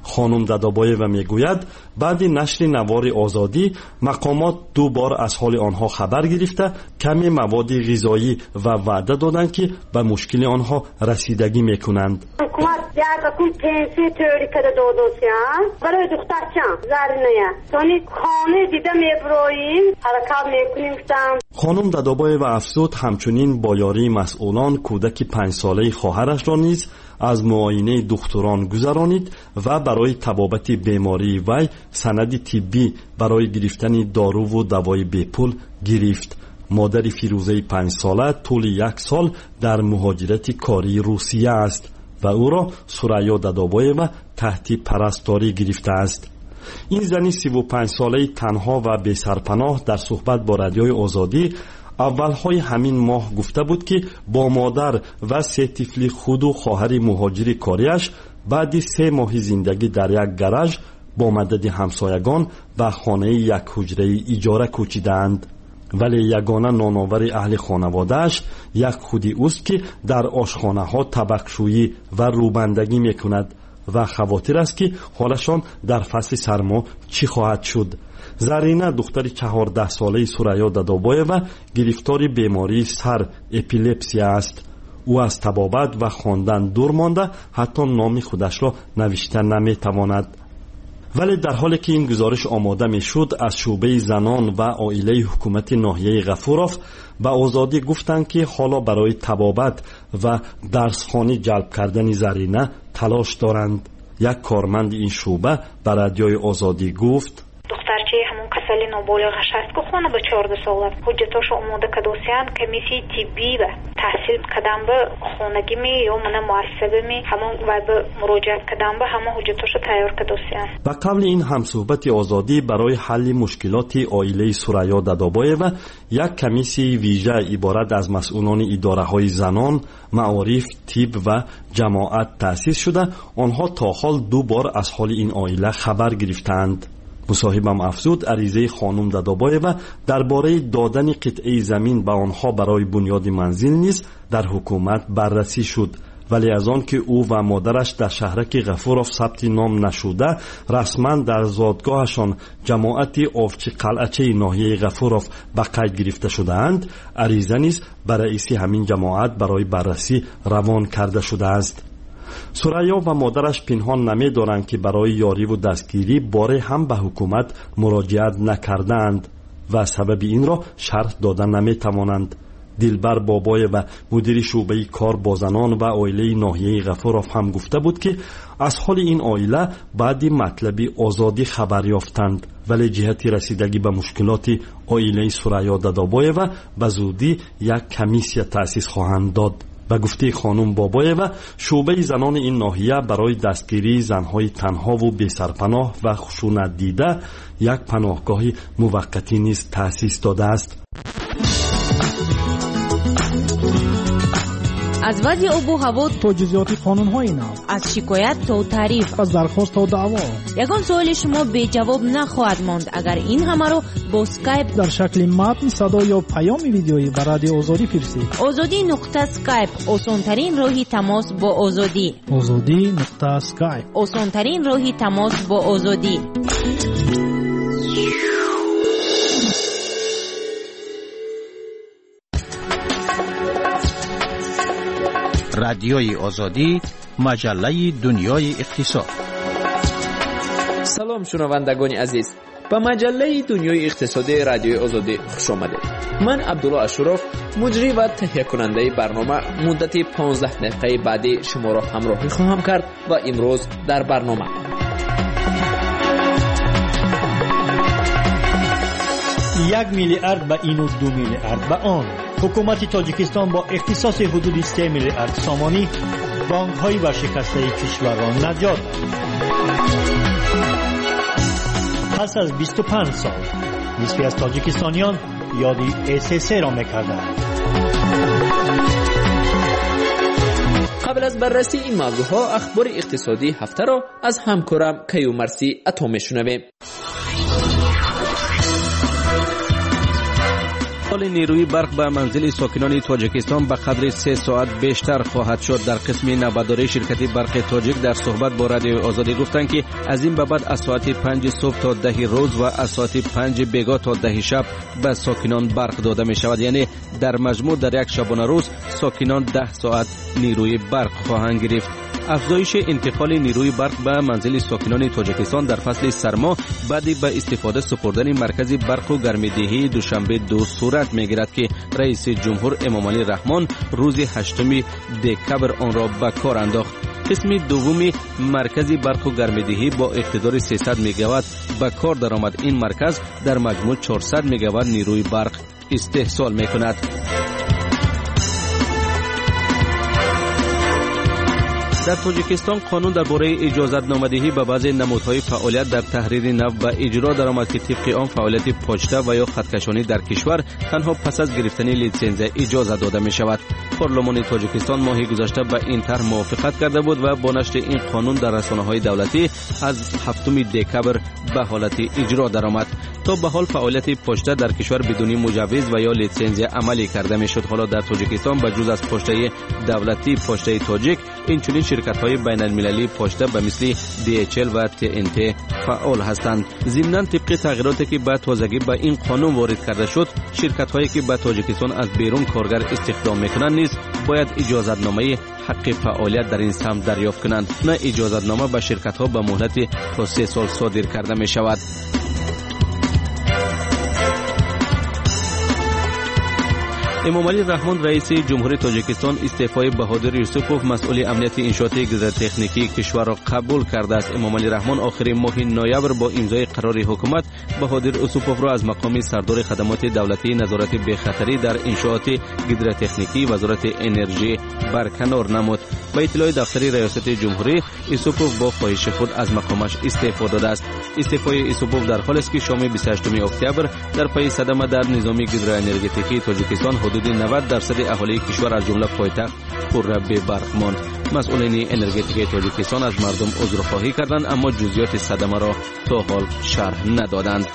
خانم دادابایو میگوید بعد نشر نوار آزادی مقامات دو بار از حال آنها خبر گرفته کمی مواد غذایی و وعده دادند که به مشکل آنها رسیدگی میکنند. حکومت یکم پنسی توری کده دادوسیان برای دخترچم زرینه تانی خانه دیده میبرویم حرکت میکنیم کتم. خانم دادابایو افزود همچنین با یاری مسئولان کودک پنج ساله خواهرش را نیز از معاینه دکتران گذرانید و برای تبابت بیماری وی سند طبی برای گرفتن دارو و دوای بیپول گرفت. مادر فیروزه پنج ساله طول یک سال در مهاجرت کاری روسیه است و او را سریا دادابایو تحت پرستاری گرفته است. این زنی سی و پنج ساله تنها و بی سرپناه در صحبت با رادیوی آزادی اولهای همین ماه گفته بود که با مادر و سه طفل خود و خواهر مهاجر کاریش بعد سه ماه زندگی در یک گاراژ با مدد همسایگان و خانه یک حجره اجاره کوچیدند. ولی یگانه نانآور اهل خانوادهش یک خودی اوست که در آشخانه ها طبقشویی و روبندگی میکند و خواطر است که حالشان در فصل سرما چی خواهد شد. زرینه دختر چهارده ساله سریا دادابایو گرفتار بیماری سر اپیلپسی است. او از طبابت و خواندن دور مانده حتی نام خودش را نوشته نمیتواند. ولی در حالی که این گزارش آماده می شد از شعبه زنان و عائله حکومت ناحیه غفورов به آزادی گفتند که حالا برای طبابت و درسخوانی جلب کردن زرینه تلاش دارند. یک کارمند این شعبه به رادیوی آزادی گفت دخترچه همون کسلی نابالغش است که خانه به چهارده سال است. حجتاش آماده کدوسیان کمیسی طبی و تحصیل کدام به خانگی می یا من مؤسسه می همون و به مراجعت کدام به همه حجتاش تیار کدوسیان. به قبل این همصحبت آزادی برای حل مشکلات عائله سریا دادابایو یک کمیسی ویژه عبارت از مسئولان اداره های زنان، معارف، طب و جماعت تأسیس شده. آنها تا حال دو بار از حال این عائله خبر گرفتند. مصاحبم افزود عریضه خانم دادابایو درباره دادن قطعه زمین به آنها برای بنیاد منزل نیز در حکومت بررسی شد، ولی از آن که او و مادرش در شهرک غفورov ثبت نام نشده رسما در زادگاهشان جماعت آفچی قلعچه ناحیه غفورov به قید گرفته شدهاند، عریضه نیز به رئیس همین جماعت برای بررسی روان کرده شده است. سریا و مادرش پنهان نمی دارند که برای یاری و دستگیری باره هم به حکومت مراجعت نکردند و سبب این را شرح دادن نمی توانند. دلبر بابای و مدیر شعبه کار با زنان و عائله ناحیه غفورov هم گفته بود که از حال این عائله بعد مطلب آزادی خبر یافتند، ولی جهت رسیدگی به مشکلات عائله سریا دادابایو به زودی یک کمیسیه تأسیس خواهند داد. به گفته خانم بابایو شعبه زنان این ناحیه برای دستگیری زنهای تنها و بی سرپناه و خشونت دیده یک پناهگاه موقتی نیز تأسیس داده است. از وضع آب و هوا تا جزئیات قانون‌های نو، از شکایت تا تعریف، از درخواست تا دعوا، یگان سوال شما بی جواب نخواهد ماند اگر این همه رو با اسکایپ در شکل متن، صدا یا پیام ویدیویی به رادیو آزادی فرستید. آزادی نقطه اسکایپ آسان‌ترین راهی تماس با آزادی. آزادی نقطه اسکایپ آسان‌ترین راهی تماس با آزادی. رادیوی آزادی، مجله دنیای اقتصاد. سلام شنوندگان عزیز، به مجله دنیای اقتصادی رادیوی آزادی خوش آمدید. من عبدالله اشرف، مجری و تهیه کننده برنامه، مدت پانزده دقیقه بعدی شما را همراهی خواهم کرد و امروز در برنامه یک میلیارد به این و دو میلیارد به آن. حکومت تاجیکستان با اختصاص حدود سه میلیارد سامانی بانک های ورشکسته کشوران نجات داد. پس از بیست و پنج سال نصفی از تاجیکستانیان یادی اس اس را میکردند. قبل از بررسی این موضوع ها اخبار اقتصادی هفته را از همکارم کیومرثی عطا میشنویم. انتقال نیروی برق به منزل ساکنان تاجیکستان به قدر سه ساعت بیشتر خواهد شد. در قسم نوبرداری شرکت برق تاجیک در صحبت با رادیوی آزادی گفتند که از این به بعد از ساعت پنج صبح تا ده روز و از ساعت پنج بیگاه تا ده شب به ساکنان برق داده می شود. یعنی در مجموع در یک شبانه روز ساکنان ده ساعت نیروی برق خواهند گرفت. افزایش انتقال نیروی برق به منزل ساکنان تاجیکستان در فصل سرما بعد به استفاده سپردن مرکز برق و گرمایدهی دوشنبه دو صورت میگیرد که رئیس جمهور امامعلی رحمان روز هشتم دکبر آن را به کار انداخت. قسم دومی مرکز برق و گرمایدهی با اقتدار سیصد مگاوات به کار درآمد. این مرکز در مجموع چهارصد مگاوات نیروی برق استحصال میکند. در تاجیکستان قانون درباره اجازت نامدهی به بعضی نمودهای فعالیت در تحریر نو و اجرا درآمد که طبق آن فعالیت پوچتا و یا خطکشانی در کشور تنها پس از گرفتن لیسانس اجازه داده می شود. پارلمان تاجیکستان ماه گذشته به این طرح موافقت کرده بود و با نشر این قانون در رسانه‌های دولتی از هفتم دکبر به حالت اجرا درآمد. تا به حال فعالیت پوچتا در کشور بدون مجوز و یا لیسانس عملی کرده می شد. حالا در تاجیکستان به جز از پوچتای دولتی پوچتای تاجیک این چنین شرکت‌های بین‌المللی پوچتا به مثل دی اچ ال و تی ان تی فعال هستند. ضمناً طبق تغییراتی که به تازگی به این قانون وارد کرده شد، شرکت‌هایی که به تاجیکستان از بیرون کارگر استخدام می‌کنند نیز باید اجازتنامه حق فعالیت در این سمت دریافت کنند. نه اجازتنامه به شرکت‌ها به مهلت تا سه سال صادر کرده می‌شود. امامعلی رحمان رئیس جمهوری تاجیکستان استعفای بهادر یوسفوف مسئول امنیت انشاءات گزارتکنیکی کشور را قبول کرده است. امامعلی رحمان آخر ماه نوامبر با امضای قرار حکومت بهادر یوسفوف را از مقام سردار خدمات دولتی نظارت بخطری در انشاءات گزارتکنیکی وزارت انرژی برکنار نمود. با اطلاع دفتر ریاست جمهوری، یوسفوف با خواهش خود از مقامش استعفا داده است. استعفای یوسفوف در حالی است که شام بیست و هشتم اکتبر در پی صدمه در نظام گیدروانرژتیکی تاجیکستان حدود نود درصد اهالی کشور از جمله پایتخت پر به برق ماند. مسئولین انرژتیک تاجیکستان از مردم عذرخواهی کردند اما جزئیات صدمه را تا حال شرح ندادند.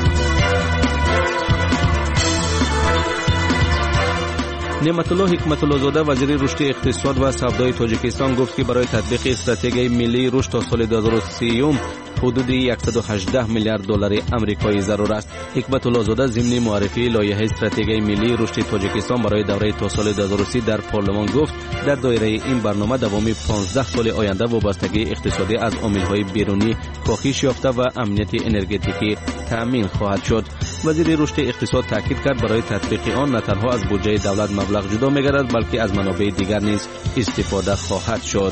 نعمت الله حکمت الله زاده وزیر رشد اقتصاد و سودای تاجیکستان گفت که برای تطبیق استراتژی ملی رشد تا سال دو هزار و سی حدود صد و هجده میلیارد دلار آمریکایی ضرور است. حکمت الله زاده ضمن معرفی لایحه استراتژی ملی رشد تاجیکستان برای دوره تا سال دو هزار و سی در پارلمان گفت در دایره این برنامه دوام پانزده سال آینده وابستگی اقتصادی از عامل‌های بیرونی کاهش یافته و امنیت انرژتیکی تامین خواهد شد. وزیر رشد اقتصاد تاکید کرد برای تطبیق آن نه تنها از بودجه دولت مبلغ جدا می‌گردد بلکه از منابع دیگر نیز استفاده خواهد شد.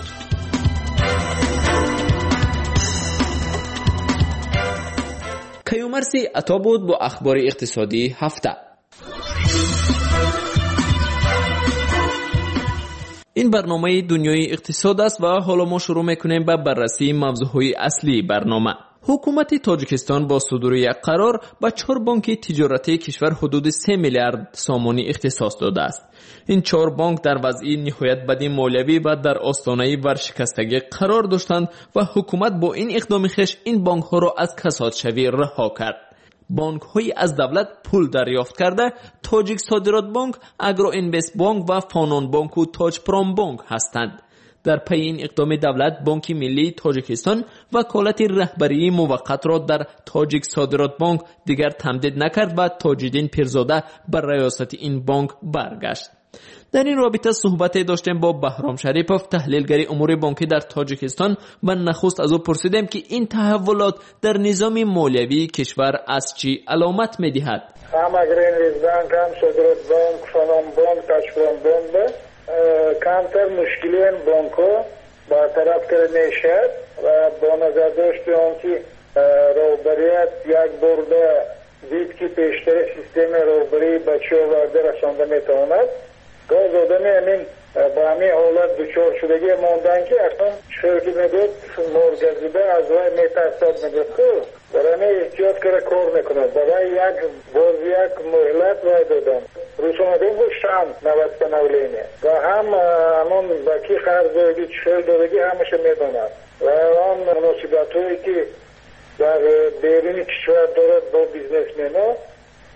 کیومرسی عطا بود با اخبار اقتصادی هفته. این برنامه دنیای اقتصاد است و حالا ما شروع میکنیم به بررسی موضوعهای اصلی برنامه. حکومت تاجیکستان با صدور یک قرار به چهار بانک تجارتی کشور حدود سه میلیارد سامانی اختصاص داده است. این چهار بانک در وضعی نهایت بدی مالیوی و در آستانه ورشکستگی قرار داشتند و حکومت با این اقدام خویش این بانک ها را از کساد شوی رها کرد. بانک های از دولت پول دریافت کرده تاجیک صادرات بانک، اگرو اینوست بانک و فانون بانک و تاج پرام بانک هستند. در پی این اقدام دولت بانک ملی تاجیکستان وکالت رهبری موقت را در تاجیک صادرات بانک دیگر تمدید نکرد و تاج‌الدین پیرزاده بر ریاست این بانک برگشت. در این رابطه صحبت داشتیم با بهرام شریپوف تحلیلگر امور بانکی در تاجیکستان و نخست از او پرسیدیم که این تحولات در نظام مالیوی کشور از چی علامت می‌دهد. هم اگرینویز بانک، هم صادرات بانک، فانون بانک، تاج پرام بانک کمتر مشکلی این بانک ها برطرف کرده میشد و با نظر داشت آن که روبریت یک برده دید که پیشتر سیستم روبری بچه آورده رسانده میتواند گاز آدمی همین با همین حالت دچار شدگی ماندن که اصلا چطور که میگود مرگزیده از وای میترسد میگود خب برای احتیاط کرده کار میکند برای یک باز یک مهلت وای دادن رسومده بود شام نوست نولینه و هم همون باکی خرز دادگی چطور دادگی همشه میداند و آن مناسبت هایی که در بیرون کشور دارد با بیزنس مینا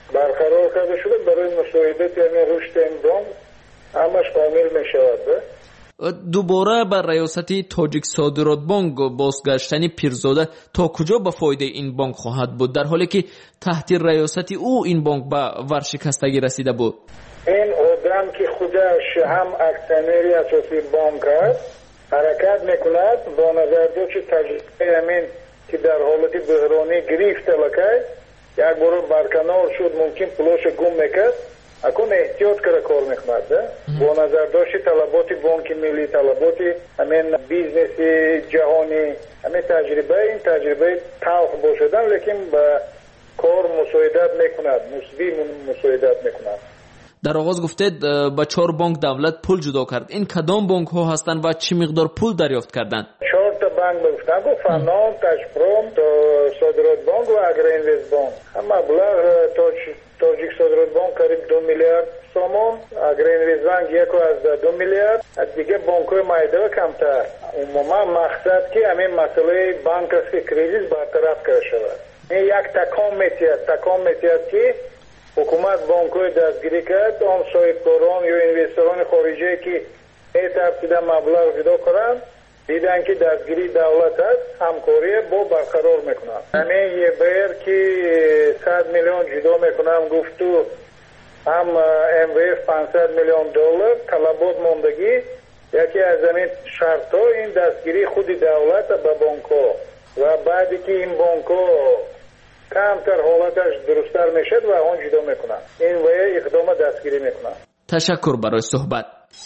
برقرار کرده شده برای مساعدت یعنی رشد این بانک همش کامل می شود. دوباره بر ریاست تاجیک صادرات بانک بازگشتن پیرزاده تا کجا به فایده این بانک خواهد بود در حالی که تحت ریاست او این بانک به ورشکستگی رسیده بود؟ این آدم که خودش هم اکسیونری اساسی بانک است حرکت میکند با نظر داشت تجربه همین که در حالت بحرانی گرفت لکه یک بار برکنار شد ممکن پولش گم میکرد اکن احتیاط کرده کار میکند با نظر داشت طلبات بانک ملی طلبات همین بیزنس جهانی همین تجربه این تجربه توخ باشدن لیکن به کار مساعدت میکند مثبی مساعدت میکند. در آغاز گفتید با چهار بانک دولت پول جدا کرد. این کدام بانک ها هستند و چه مقدار پول دریافت کردند؟ چهار تا بانک گفتن گفت فنان، تاجپروم، صادرات بانک و اگرینویست بانک. هم مبلغ تاجیک صادرات بانک قریب دو میلیارد سومون، اگرینویست بانک یک از دو میلیارد، از دیگه بانک های مایده کمتر. عموما مقصد که همین مسئله بانک است که کریزیس برطرف کرده شود. این یک تکان میتید، تکان میتید که حکومت بانک‌های دستگیری کرد آن صاحبکاران یا اینوستران خارجی که این ترتیب مبلغ جدا کنند دیدن که دستگیری دولت است همکاری با برقرار میکنند. همین یه بیر که صد میلیون جدا میکنم گفتو هم ام وی اف پانصد میلیون دلار طلبات موندگی یکی از این شرط ها این دستگیری خود دولت به بانک‌ها و بعدی که این بانک‌ها کمتر حالتش درستر میشد و آن جدا میکنن این وی اقدام دستگیری میکنن. تشکر برای صحبت.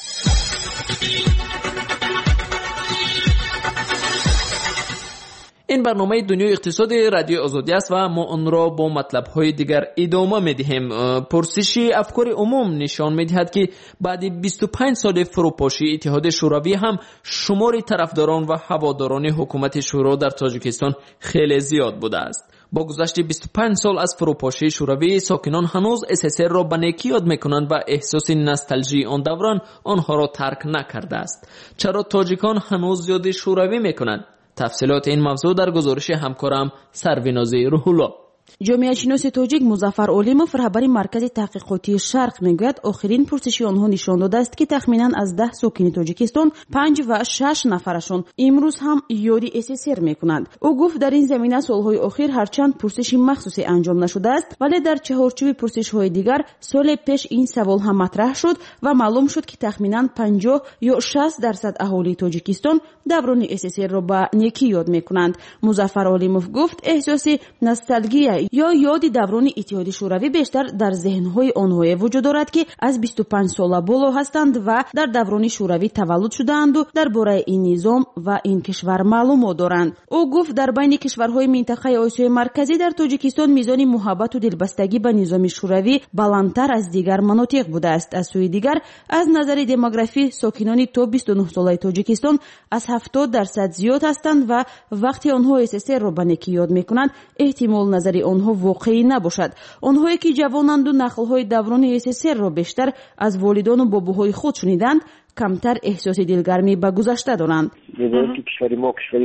این برنامه دنیای اقتصاد رادیو آزادی است و ما آن را با مطلب‌های دیگر ادامه می‌دهیم. پرسش افکار عموم نشان می‌دهد که بعد بیست و پنج سال فروپاشی اتحاد شوروی هم شمار طرفداران و هواداران حکومت شورا در تاجیکستان خیلی زیاد بوده است. با گذشت بیست و پنج سال از فروپاشی شوروی ساکنان هنوز اس اس ار را به نیکی یاد می‌کنند و احساس نوستالژی آن دوران آنها را ترک نکرده است. چرا تاجیکان هنوز یاد شوروی می‌کنند؟ تفصیلات این موضوع در گزارش همکارم سرویناز روح‌الله. جامعه شناس تاجیک مظفر اولیموف رهبر مرکز تحقیقاتی شرق میگوید آخرین پرسشی آنها نشان داده است که تخمینا از ده ساکن تاجیکستان پنج و شش نفرشان امروز هم یادی اس اس ار میکنند. او گفت در این زمینه سالهای اخیر هرچند پرسشی مخصوصی انجام نشده است ولی در چهارچوب پرسش‌های دیگر سال پیش این سوال هم مطرح شد و معلوم شد که تخمینا پنجاه یا شصت درصد اهالی تاجیکستان دوران اس اس ار را به نیکی یاد میکنند. مظفر اولیموف گفت احساس نوستالژی یا یاد دوران اتحاد شوروی بیشتر در ذهن‌های آنها وجود دارد که از بیست و پنج سال بالا هستند و در دوران شوروی تولد شده‌اند و درباره این نظام و این کشور معلومات دارند. او گفت در بین کشورهای منطقه آسیای مرکزی در تاجیکستان میزان محبت و دلبستگی به نظام شوروی بالاتر از دیگر مناطق بوده است. از سوی دیگر از نظر دموگرافی ساکنان تا بیست و نه ساله تاجیکستان از هفتاد درصد زیاد هستند و وقتی آنها اس اس ار را به نیکی یاد می‌کنند احتمال نظری آنها واقعی نباشد. آنهایی که جوانند و نسل‌های دوران اس اس ار را بیشتر از والدان و باباهای خود شنیدند کمتر احساس دلگرمی به گذشته دارند. می‌دانید که کشور ما کشوری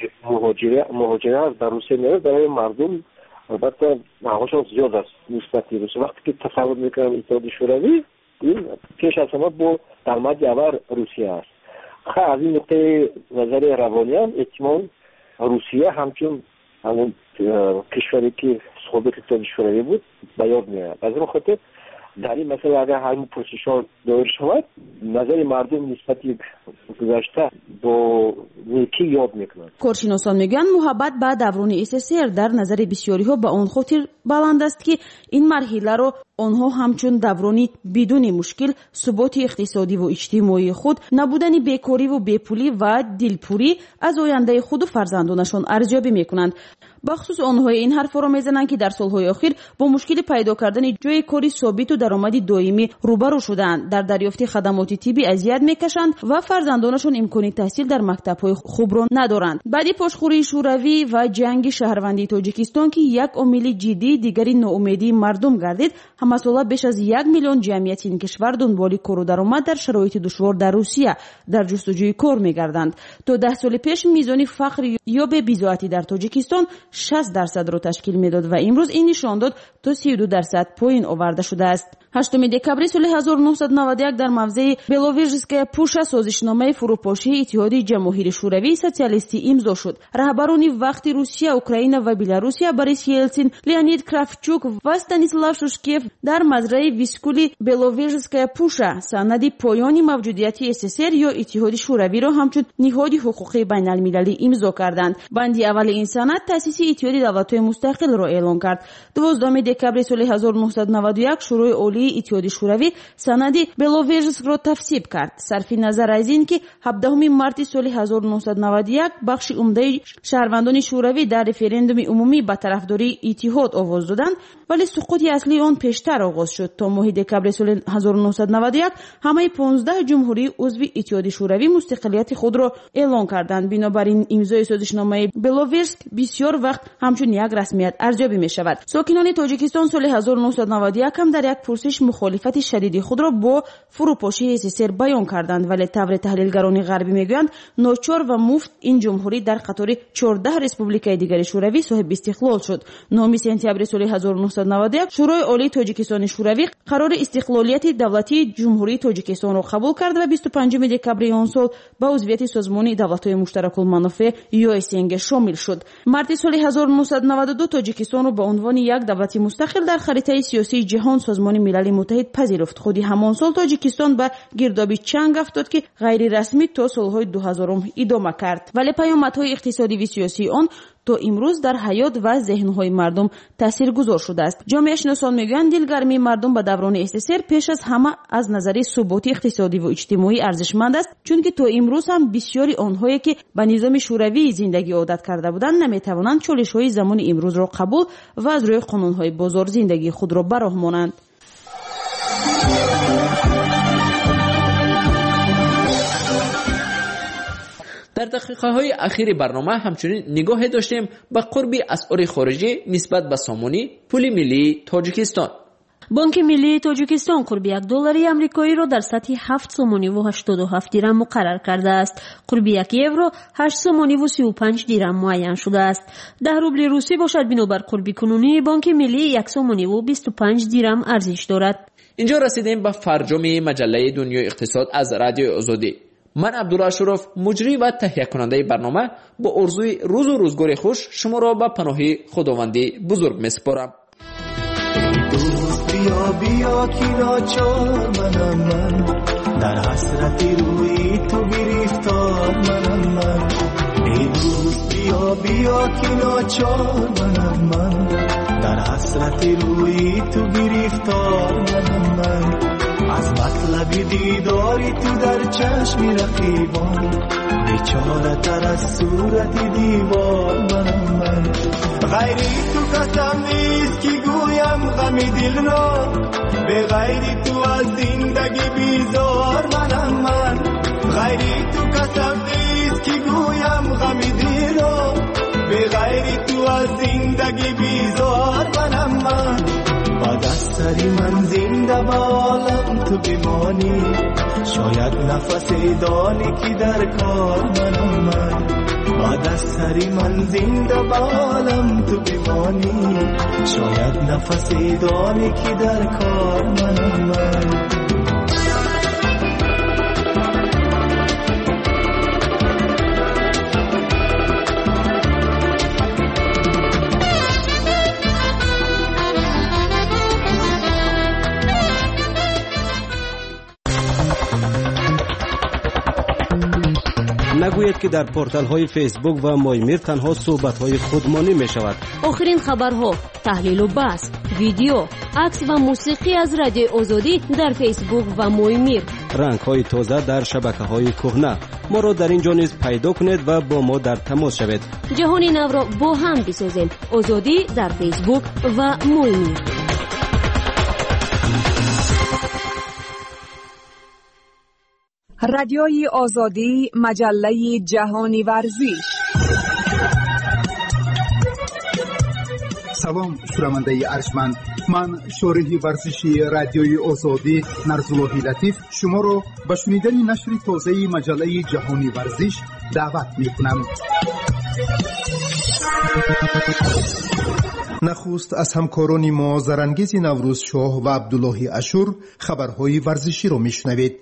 مهاجره مهاجره است در روسیه میاد برای مردم البته نهاشون زیاد است نسبت به روسیه. وقتی که تصور میکنم اتحاد شوروی این پیش از همه با درآمد اول روسیه است. خب از این نقطه نظر روانی هم احتمال روسیه همچون همون کشوری که صحبت اتحاد شوروی بود به یاد میاد. از این خاطر در این مسئله اگر همین پرسش‌ها دایر شود نظر مردم نسبت به گذشته با نیکی یاد میکنند. کارشناسان میگویند محبت به دوران اس اس ار در نظر بسیاری‌ها به آن خاطر بلند است که این مرحله را آنها همچون دورانی بدون مشکل ثبات اقتصادی و اجتماعی خود، نبودن بیکاری و بیپولی و دلپوری از آینده خود و فرزندانشان ارزیابی میکنند. بخصوص آنها این حرف را میزنند که در سالهای اخیر با مشکل پیدا کردن جای کاری ثابت و درآمد دائمی روبرو شدند. در دریافت خدمات خدمات طبی اذیت میکشند و فرزندانشان امکان تحصیل در مکتب‌های خوب را ندارند. بعد پشتخوری شوروی و جنگ شهروندی تاجیکستان که یک عامل جدی دیگری ناامیدی مردم گردید، همساله بیش از یک میلیون جمعیت این کشور دنبال کار و درآمد در شرایط دشوار در روسیه در جستجوی کار میگردند. تا ده سال پیش میزان فقر یا بی‌بضاعتی در تاجیکستان شصت درصد را تشکیل میداد و امروز این نشان داد تا سی و دو درصد پایین آورده شده است. هشتم دکبر سال هزار و نهصد و نود و یک در موضع بلوویژسکایا پوشا سازشنامه فروپاشی اتحادیه جماهیر شوروی سوسیالیستی امضا شد. رهبران وقتی روسیه، اوکراین و بلاروسیا بوریس یلتسین، لئونید کравчук و استانیسلاو شوشکیف در مزرعه ویسکولی بلوویژسکایا پوشا سند پایان موجودیت اس اس ار یا اتحاد شوروی را همچون نهاد حقوقی بین المللی امضا کردند. بندی اول این سند تأسیس اتحاد دولت‌های مستقل را اعلام کرد. دوازدهم دکبر سال هزار و نهصد و نود و یک شورای عالی اتحاد شوروی سند بلوویژسک را تصویب کرد. صرف نظر از این که هفدهم مارس سال هزار و نهصد و نود و یک بخش عمده شهروندان شوروی در رفراندوم عمومی به طرفداری اتحاد آواز دادند، ولی سقوط اصلی آن پیشتر آغاز شد. تا ماه دکبر سال هزار و نهصد و نود و یک همه پانزده جمهوری عضو اتحاد شوروی مستقلیت خود را اعلان کردند. بنابراین امضای سازشنامه بلوویژسک بسیار وقت همچون یک رسمیت ارزیابی می شود. ساکنان تاجیکستان سال هزار و نهصد و نود و یک هم در یک پرسش مخالفت شدید خود را با فروپاشی اس اس ار بیان کردند، ولی طور تحلیلگران غربی میگویند ناچار و مفت این جمهوری در قطار چهارده ریسپوبلیکای دیگر شوروی صاحب استقلال شد. نهم سپتامبر سال هزار و نهصد و نود و یک شورای عالی تاجیکستان شوروی قرار استقلالیت دولتی جمهوری تاجیکستان را قبول کرد و بیست و پنجم دکبر آن سال به عضویت سازمان دولت‌های مشترک المنافع یو اس انگ شامل شد. مارس سال هزار و نهصد و نود و دو تاجیکستان را به عنوان یک دولت مستقل در خریطه سیاسی جهان سازمان ملل متحد پذیرفت. خودی همان سال تاجیکستان به گردابی چنگ افتاد که غیر رسمی تا سالهای دو هزارم ادامه کرد، ولی پیامدهای اقتصادی و سیاسی آن تا امروز در حیات و ذهن‌های مردم تاثیرگذار شده است. جامعه شناسان میگویند دلگرمی مردم به دوران اس اس ار پیش از همه از نظر ثبات اقتصادی و اجتماعی ارزشمند است، چون که تا امروز هم بسیاری آنهایی که به نظام شوروی زندگی عادت کرده بودند نمیتوانند چالش‌های زمان امروز را قبول و از روی قانون‌های بازار زندگی خود را براه مانند. در دقیقه های اخیر برنامه همچنین نگاه داشتیم به قرب اسعار خارجی نسبت به سامانی پول ملی تاجیکستان. بانک ملی تاجیکستان قرب یک دلار آمریکایی را در سطح هفت سومانی و هشتاد و هفت درم مقرر کرده است. قرب یک یورو هشت سومانی و سی و پنج درم معین شده است. ده روبل روسی باشد بنابر قرب کنونی بانک ملی یک سومانی و بیست و پنج درم ارزش دارد. اینجا رسیدیم به فرجام مجله دنیای اقتصاد از رادیو آزادی. من عبدالله اشرف مجری و تهیه کننده برنامه با آرزوی روز و روزگار خوش شما را به پناه خداوندی بزرگ میسپارم. بیا بیا کی ناچار منم من، در حسرت روی تو گرفتار منم من. ای دوست بیا بیا کی ناچار منم من، در حسرت روی تو گرفتار منم من. از مطلب دیداری تو در چشم رقیبان، بیچاره تر از صورت دیوار منم من. غیری تو قسم نیست که گویم غم دل را، به غیری تو از زندگی بیزار منم من. غیری تو قسم نیست که گویم غم دل را، به غیری تو از زندگی بیزار منم من. بعد از سری من زنده با عالم تو بمانی، شاید نفس دانی که در کار منم من. بعد از سری من زنده با عالم تو بمانی، شاید نفس دانی که در کار منم من. نگوید که در پورتال های فیسبوک و مایمیر تنها صحبت های خودمانی می شود. آخرین خبرها، تحلیل و بحث، ویدیو، عکس و موسیقی از رادیو آزادی در فیسبوک و مایمیر. رنگ های تازه در شبکه های کهنه. ما را در اینجا نیز پیدا کنید و با ما در تماس شوید. جهان نو را با هم بسازیم. آزادی در فیسبوک و مایمیر. رادیوی آزادی، مجله جهانی ورزش. سلام شنونده ارجمند، من شارح ورزشی رادیوی آزادی نرزالله لطیف شما را به شنیدن نشر تازه مجله جهانی ورزش دعوت می‌کنم. نخست از همکاران ما زرانگیز نوروز شاه و عبدالله اشور خبرهای ورزشی را میشنوید.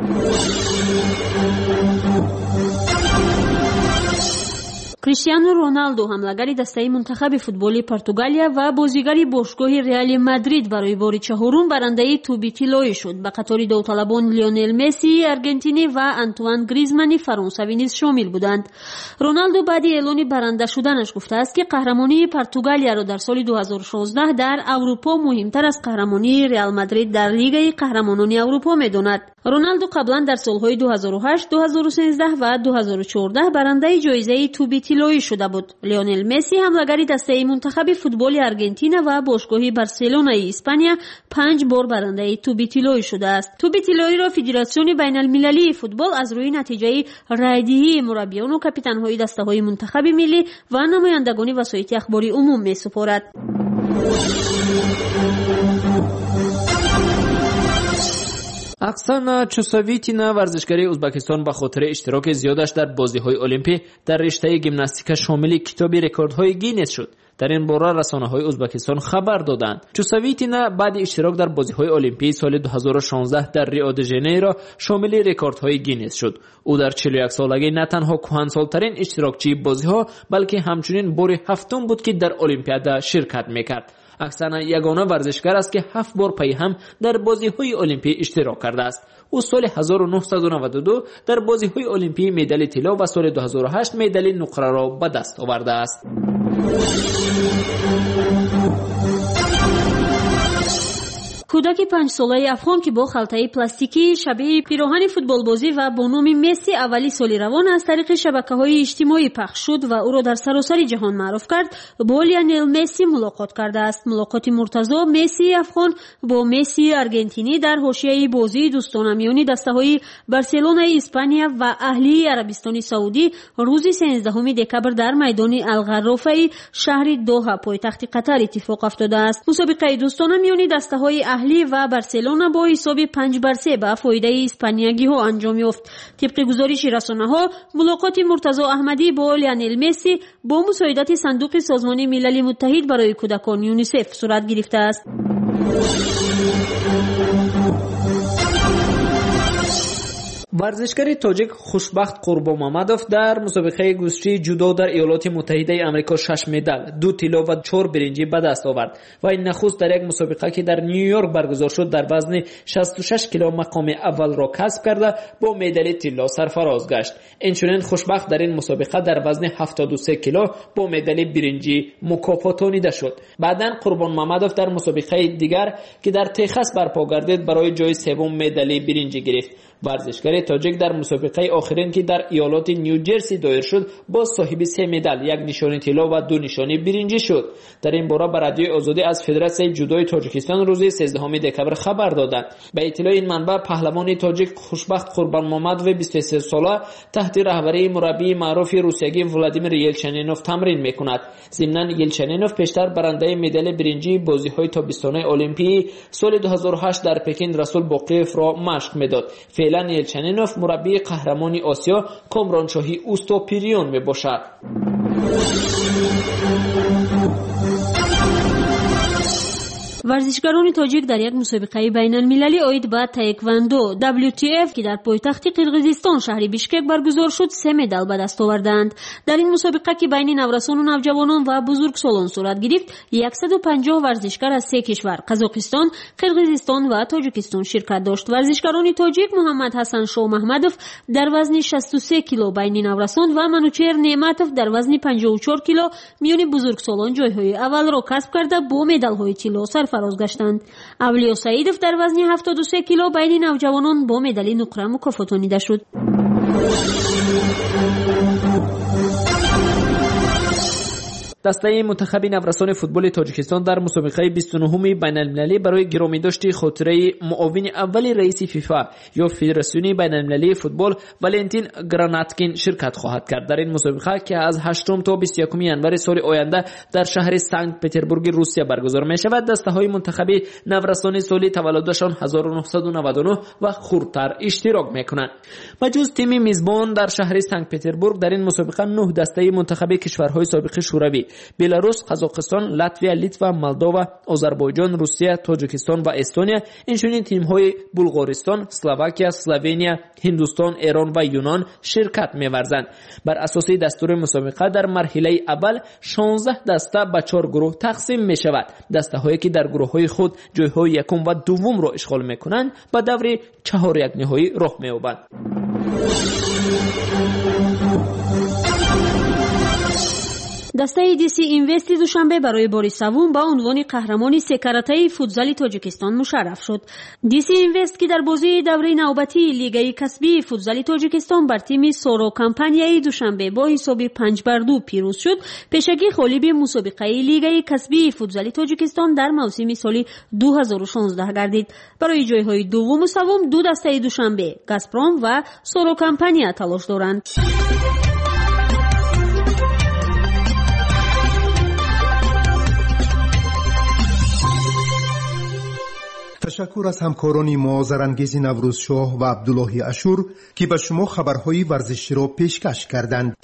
криштиану роналду ҳамлагари дастаи мунтахаби футболи португалия ва бозигари бошгоҳи реали мадрид барои бори чаҳорум барандаи тӯби тиллоӣ шуд. ба қатори довталабон лионел мессии аргентинӣ ва антуан гризмани фаронсавӣ низ шомил буданд. роналду баъди эълони баранда шуданаш гуфтааст ки қаҳрамонии португалияро дар соли дуҳазору шонздаҳ дар аврупо муҳимтар аз қаҳрамонии реал мадрид дар лигаи қаҳрамонони аврупо медонад. роналду қаблан дар солҳои дуҳазору ҳашт, дуҳазору сенздаҳ ва дуҳазору чордаҳ барандаи ҷоизаи тӯби тиллоӣ шуда буд. лионел месси ҳамлагари дастаи мунтахаби футболи аргентина ва бошгоҳи барселонаи испания панҷ бор барандаи тӯби тиллоӣ шудааст. тӯби тиллоиро федератсиони байналмилалии футбол аз рӯи натиҷаи райдиҳии мураббиону капитанҳои дастаҳои мунтахаби миллӣ ва намояндагони васоити ахбори умум месупорад. оксана чусовитина варзишгари ӯзбекистон ба хотири иштироки зиёдаш дар бозиҳои олимпӣ дар риштаи гимнастика шомили китоби рекордҳои гиннес шуд. дар ин бора расонаҳои ӯзбекистон хабар доданд. чусовитина баъди иштирок дар бозиҳои олимпии соли дуҳазору шонздаҳ дар рио де жанейро шомили рекордҳои гиннес шуд. ӯ дар чилу як солагӣ на танҳо кӯҳансолтарин иштирокчии бозиҳо, балки ҳамчунин бори ҳафтум буд ки дар олимпиада ширкат мекард. оксана ягона варзишгар аст ки ҳафт бор пайҳам дар бозиҳои олимпӣ иштирок кардааст. ӯ соли ҳазору нуҳсаду наваду ду дар бозиҳои олимпии медали тилло ва соли дуҳазору ҳашт медали нуқраро ба даст овардааст. кӯдаки панҷсолаи афғон ки бо халтаи пластикии шабеҳи пироҳани футболбозӣ ва бо номи месси аввали соли равон аз тариқи шабакаҳои иҷтимоӣ пахш шуд ва ӯро дар саросари ҷаҳон маъруф кард, бо лионел месси мулоқот кардааст. мулоқоти муртазо мессии афғон бо мессии аргентинӣ дар ҳошияи бозии дӯстона миёни дастаҳои барселонаи испания ва аҳлии арабистони саудӣ рӯзи сенздаҳуми декабр дар майдони алғаррофаи шаҳри доҳа пойтахти қатар иттифоқ афтодааст. мусобиқаи дӯстона миёни дастаҳои аҳлӣ ва барселона бо ҳисоби панҷ бар се ба фоидаи испаниягиҳо анҷом ёфт. тибқи гузориши расонаҳо, мулоқоти муртазо аҳмадӣ бо лионел месси бо мусоидати сандуқи созмони милали муттаҳид барои кӯдакон юнисеф сурат гирифтааст. варзишгари тоҷик хушбахт қурбонмамадов дар мусобиқаи гӯшти ҷудо дар иёлоти муттаҳидаи амрико шаш медал, ду тилло ва чор биринҷӣ ба даст овард. вай нахуст дар як мусобиқа ки дар нью-йорк баргузор шуд дар вазни шасту шаш кило мақоми аввалро касб карда бо медали тилло сарфароз гашт. инчунин хушбахт дар ин мусобиқа дар вазни ҳафтоду се кило бо медали биринҷӣ мукофотонида шуд. баъдан қурбонмамадов дар мусобиқаи дигар ки дар техас барпо гардид барои ҷои севум медали биринҷӣ гирифт. варзишгари тоҷик дар мусобиқаи охирин ки дар иёлоти нью-ҷерси доир шуд бо соҳиби се медал, як нишони тилло ва ду нишони биринҷӣ шуд. дар ин бора ба радиои озодӣ аз федератсияи ҷудои тоҷикистон рӯзи сенздаҳуми декабр хабар доданд. ба иттилои ин манбаъ паҳлавони тоҷик хушбахт қурбонмамадови бисту се сола таҳти раҳбарии мураббии маъруфи русиягӣ Владимир Елчанинов тамрин мекунад. зимнан Елчанинов пештар барандаи медали биринҷии бозиҳои тобистонаи олимпии соли дуҳазору ҳашт дар Пекин Расул Боқиевро машқ медод. феълан Елчанинов мураббии қаҳрамони Осиё Комроншоҳи Устопирион мебошад. варзишгарони тоҷик дар як мусобиқаи байналмилалӣ оид ба таеквондо дабл ю ти эф ки дар пойтахти қирғизистон шаҳри Бишкек баргузор шуд се медал ба даст оварданд. дар ин мусобиқа ки байни наврасону навҷавонон ва бузургсолон сурат гирифт, яксаду панҷоҳ варзишгар аз се кишвар Қазоқистон, Қирғизистон ва Тоҷикистон ширкат дошт. варзишгарони тоҷик Муҳаммад Ҳасан Шоҳмаҳмадов дар вазни шасту се кило байни наврасон ва Манучер Неъматов дар вазни панҷоҳу чор кило миёни бузургсолон ҷойҳои аввалро касб карда бо медалҳои тилло сарфароз гаштанд. авлиё Саидов дар вазни ҳафтоду се кило байни навҷавонон бо медали нуқра мукофотонида шуд. دسته منتخب نورسان فوتبال تاجیکستان در مسابقه بیست و نهم بین‌المللی برای گرامیداشت خاطره معاون اول رئیس فیفا یا فدراسیون بین‌المللی فوتبال ولنتین گراناتکین شرکت خواهد کرد. در این مسابقه که از هشتم تا بیست و یکم ژانویه سال آینده در شهر سنت پترزبورگ روسیه برگزار می شود، دسته های منتخب نورسان سال تولدشان هزار و نهصد و نود و نه و خردتر اشتراک می کنند. بجز تیم میزبان در شهر سنت پترزبورگ در این مسابقه نه دسته منتخب کشورهای سابق شوروی، بلاروس، قزاقستان، لاتویا، لیتوا، مولداوا، آذربایجان، روسیه، تاجیکستان و استونیا، اینچنین تیم‌های بلغارستان، اسلواکیا، اسلوونیا، هندوستان، ایران و یونان شرکت می‌ورزند. بر اساس دستور مسابقه در مرحله اول شانزده دسته به چهار گروه تقسیم می‌شود. دسته‌هایی که در گروه‌های خود جای‌های یکم و دوم را اشغال می‌کنند به دور چهار یک نهایی راه می‌یابند. دسته دیسی اینوست دوشنبه برای بار سوم با عنوان قهرمان سه کرته فوتزال تاجیکستان مشرف شد. دیسی اینوست که در بازی دوره نوبتی لیگ کسبی فوتزال تاجیکستان بر تیم سورو کمپانیای دوشنبه با حساب پنج بر دو پیروز شد، پیشگی غالب مسابقه لیگ کسبی فوتزال تاجیکستان در موسم سال دو هزار و شانزده گردید. برای جایهای دوم و سوم دو دسته دوشنبه، گازپروم و سورو کمپانیا تلاش دارند. تشکر از همکاران ما زرانگیز نوروزشاه و عبدالله اشور که به شما خبرهای ورزشی را پیشکش کردند.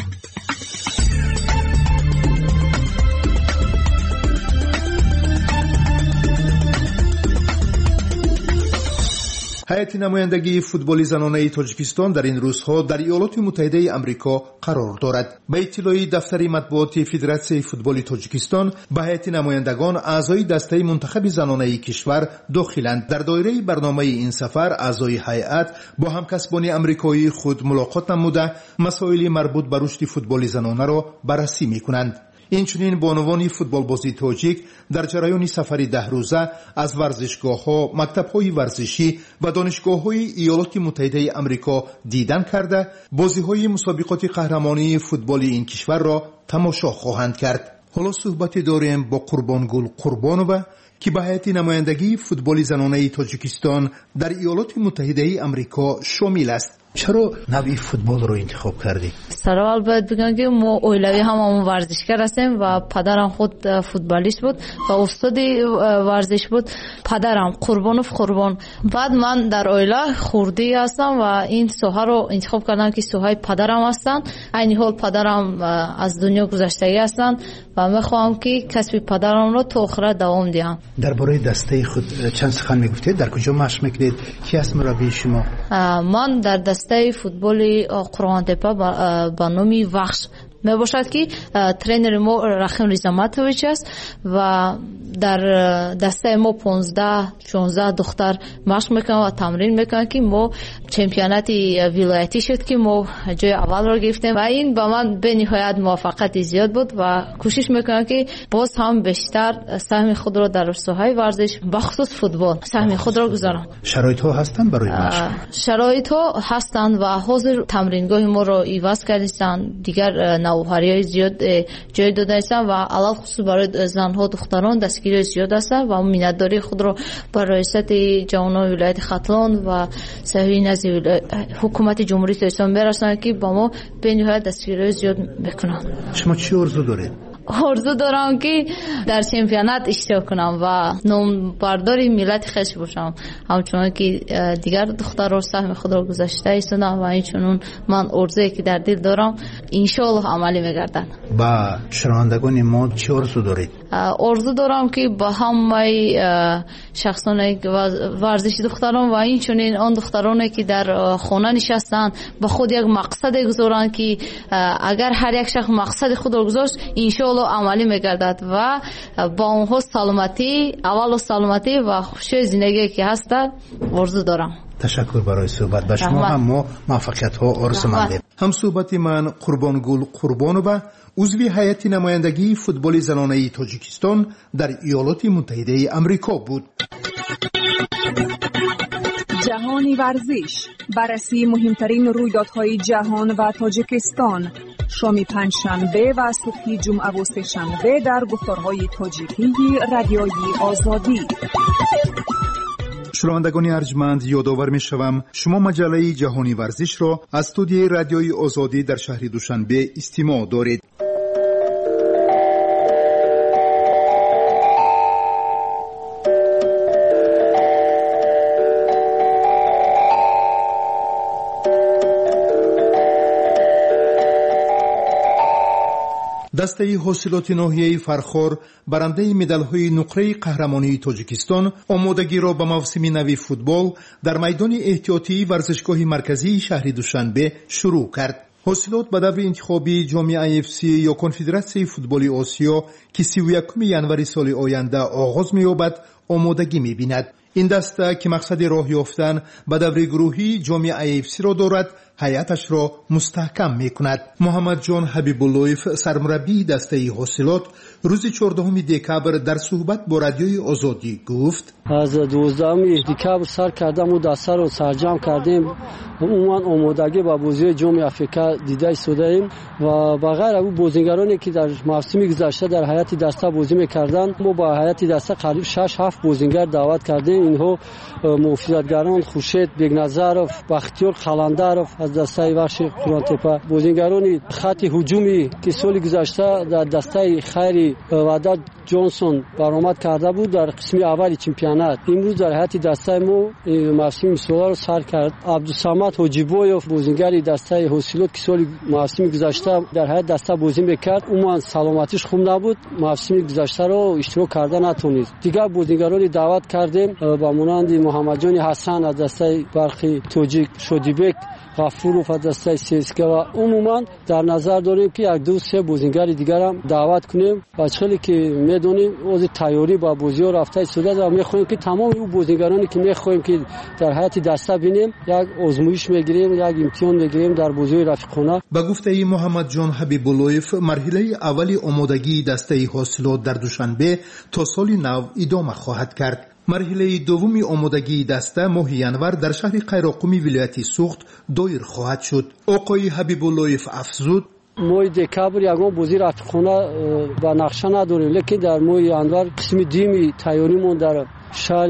هیئت نمایندگی فوتبال زنانه تاجیکستان در این روزها در ایالات متحده آمریکا قرار دارد. به اطلاع دفتر مطبوعات فدراسیون فوتبال تاجیکستان، به هیئت نمایندگان اعضای دسته منتخب زنانه کشور داخلند. در دایره برنامه این سفر اعضای هیئت با همکسبان آمریکایی خود ملاقات نموده مسائل مربوط به رشد فوتبال زنانه را بررسی می‌کنند. اینچنین بانوان فوتبال بازی تاجیک در جریان سفری ده روزه از ورزشگاه‌ها، مکتب‌های ورزشی و دانشگاه‌های ایالات متحده آمریکا دیدن کرده بازی‌های مسابقات قهرمانی فوتبال این کشور را تماشا خواهند کرد. حالا صحبت داریم با قربانگل قربانووا که به هیئت نمایندگی فوتبال زنانه تاجیکستان در ایالات متحده آمریکا شامل است. چرا نوع فوتبال رو انتخاب کردی؟ سرال باید بگم که ما اویلوی هممون ورزشکار هستیم و پدرم خود فوتبالیست بود و استاد ورزش بود. پدرم قربانوف قربان. بعد من در اویلا خوردی هستم و این سوها رو انتخاب کردم که سوهای پدرم هستن. این حال پدرم از دنیا گذشته هستن و میخوام که کسب پدرم رو تا آخر دوام دهم. درباره دسته خود چند سخن میگفتید؟ در کجا مشق میکنید؟ کی است مربی شما؟ من در دسته فوتبال قرآن تپه با نام وخش می باشد که ترینر ما رحیم ریزامتویچ است و در دسته ما پانزده شانزده دختر مشق میکنن و تمرین میکنن که ما چمپیونات ولایتی شد که ما جای اول را گرفتیم و این با من به نهایت موفقیت زیاد بود و کوشش میکنم که باز هم بیشتر سهم خود را در ساحه ورزش بخصوص فوتبال سهم خود را گذارم. شرایط ها هستن برای مشق؟ شرایط ها هستن و حاضر تمرینگاه ما را ایواز کردن، دیگر نوآوری زیاد جای داده هستن و علاوه خصوص برای زنها دختران دستگیری زیاد هستن و مینداری خود را با رئیست جوانان ولایت ختلان و صاحب نزد حکومت جمهوری اسلامی برسانند که با ما به نهایت دستگیری زیاد میکنن. شما چی آرزو دارید؟ آرزو دارم که در چمپیونات اشتراک کنم و نامبردار ملت خویش باشم، همچنان که دیگر دخترها سهم خود را گذاشته ایستادن و اینچنین من آرزویی که در دل دارم ان شاء الله عملی میگردن. با شنوندگان ما چه آرزو دارید؟ آرزو دارم که با همه شخصانی که ورزش دختران و اینچنین آن دخترانی که در خانه نشستن با خود یک مقصد گذارن که اگر هر یک شخص مقصد خود را گذاشت ان شاء الله عملی میگردد و با اونها سلامتی اول سلامتی و خوشی زندگی که هست آرزو دارم. تشکر برای صحبت با شما. هم ما موفقیت ها آرزو مندیم. هم صحبت من قربانگل قربانووا عضو هیئت نمایندگی فوتبال زنانه تاجیکستان در ایالات متحده آمریکا بود. جهانی ورزش، بررسی مهمترین رویدادهای جهان و تاجیکستان، شام پنجشنبه و صبح جمعه و سه شنبه در گفتارهای تاجیکی رادیوی آزادی. شنوندگان ارجمند، یادآور می‌شوم شما مجله جهانی ورزش را از استودیوی رادیوی آزادی در شهر دوشنبه استماع دارید. دسته حاصلات ناحیه فرخار برنده مدال‌های نقره قهرمانی تاجیکستان آمادگی را به موسم نو فوتبال در میدان احتیاطی ورزشگاه مرکزی شهر دوشنبه شروع کرد. حاصلات به دور انتخابی جام ای اف سی یا کنفدراسیون فوتبال آسیا که سی و یکم ژانویه سال آینده آغاز می‌یابد آمادگی می‌بیند. این دسته که مقصد راه یافتن به دور گروهی جام ای اف سی را دارد، هیئتش را مستحکم می‌کند. محمد جان حبیب‌اللهیف سرمربی دسته حاصلات روز چهاردهم دکبر در صحبت با رادیوی آزادی گفت: از دوازدهم دکبر سر کردم و دسته را سرجم کردیم. عموما آمادگی با بازی جام آفریقا دیده شدیم و بغیر از بازیگرانی که در موسم گذشته در هیئت دسته بازی می‌کردند، ما با هیئت دسته قریب شش هفت بازیگر دعوت کردیم. اینها محافظتگران خورشید بیگنظرов، بختیار خلندرов از دسته وحش قران‌تپه، بازیگران خط هجومی که سال گذشته در دسته خیری وعدت جانسون برآمد کرده بود در قسم اول چمپیونات، امروز در هیئت دسته ما موسم سال را سر کرد. عبدالصمد حاجیبویف بازیگر دسته حاصلات که سال موسم گذشته در هیئت دسته بازی میکرد، عموما سلامتیش خوب نبود، موسم گذشته را اشتراک کرده نتونید. دیگر بازیگران دعوت کردیم با مانند محمد جان حسن از دسته برخی توجیک، شودیبک غفورов از دسته سیسکه و عموما در نظر داریم که یک دو سه بازیگر دیگر هم دعوت کنیم. بچه‌ای که میدونیم از تیاری با بازی‌ها رفته شده و می‌خوایم که تمام اون بازیگرانی که می‌خوایم که در هیئت دسته بینیم یک آزمایش می‌گیریم، یک امتحان می‌گیریم در بازی رفیقانه. به گفته محمد جان حبیب‌اللهیف مرحله اولی آمادگی دسته حاصلات در دوشنبه تا سال نو ادامه خواهد کرد. مرحله دومی آمادگی دسته ماه ژانویه در شهر قیراقمی ولایت سوخت دایر خواهد شد. آقای حبیب‌اللهیف افزود: ماه دکبر یگان بازی رفیقانه با نقشه نداریم، لیکن در ماه ژانویه قسم دیمی تیاریمون در شهر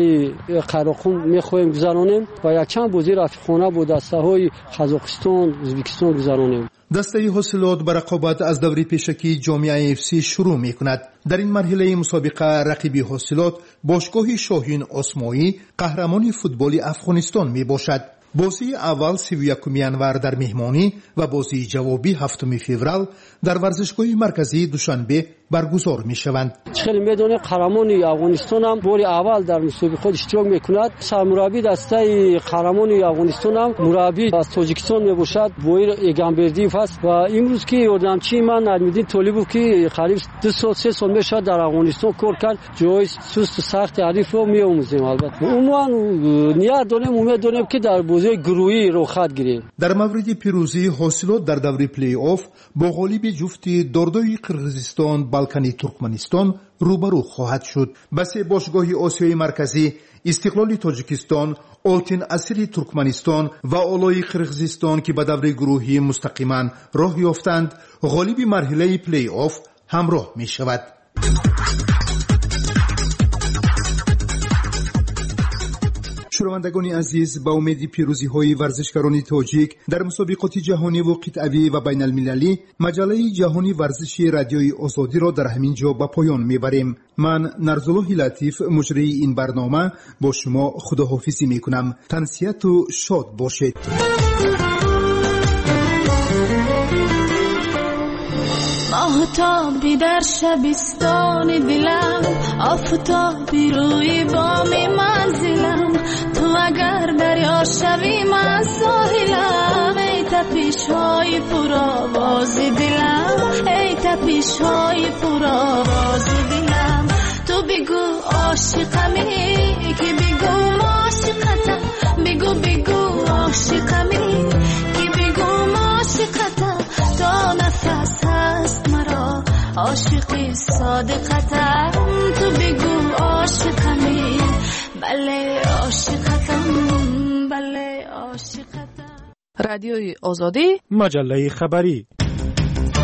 قیراقم میخواهیم گذرانیم و یک چند بازی رفیقانه با دسته های قزاقستان، ازبکستان گذرانیم. دسته حاصلات به رقابت از دوره پیشکی جام ای اف سی شروع می کند. در این مرحله مسابقه رقیبی حاصلات باشگاه شاهین آسمایی قهرمان فوتبال افغانستان می باشد. بازی اول سی و یکم ژانویه در مهمانی و بازی جوابی هفتم فوریه در ورزشگاه مرکزی دوشنبه برگزار می شوند. خیلی میدونیم قهرمان افغانستان هم بار اول در مسابقه اشتراک میکند. سرمربی دسته قهرمان افغانستان هم مربی از تاجیکستان می باشد، بویر ایگانبردیف است و امروز که یاردمچی من نجم‌الدین طالبوف که قریب دو سال سه سال میشه در افغانستان کار کرد، جای سست و سخت حریف رو میآموزیم. البته عموما نیت داریم امید داریم که در بازی گروهی رو خط گیریم. در مورد پیروزی حاصلات در دوره پلی آف با غالب جفتی دردوی قرقیزستان بالکانی ترکمنستان روبرو خواهد شد. بس باشگاه آسیای مرکزی استقلال تاجیکستان، آلتین اسیر ترکمنستان و آلای قرقیزستان که به دوره گروهی مستقیما راه یافتند غالب مرحله پلی آف همراه می شود. شنوندگان عزیز، با امید پیروزی های ورزشکاران تاجیک در مسابقات جهانی و قطعی و بین المللی مجله جهانی ورزشی رادیوی آزادی را در همین جا به پایان میبریم. من نرزالله لطیف مجری این برنامه با شما خداحافظی میکنم. تنسیت و شاد باشید. آفتابی در شبستان دلم، آفتابی روی بام منزلم، تو اگر دریا شوی من ساحلم، ای تپش های پرآواز دلم، ای تپش های پرآواز دلم. تو بگو عاشقمی که بگو عاشقتم، بگو بگو عاشقمی که بگو عاشقتم، تا نفس هست مرا عاشقی صادقتم. تو بگو عاشقمی، بله عاشقتم، بله عاشقتم. رادیوی آزادی، مجله خبری.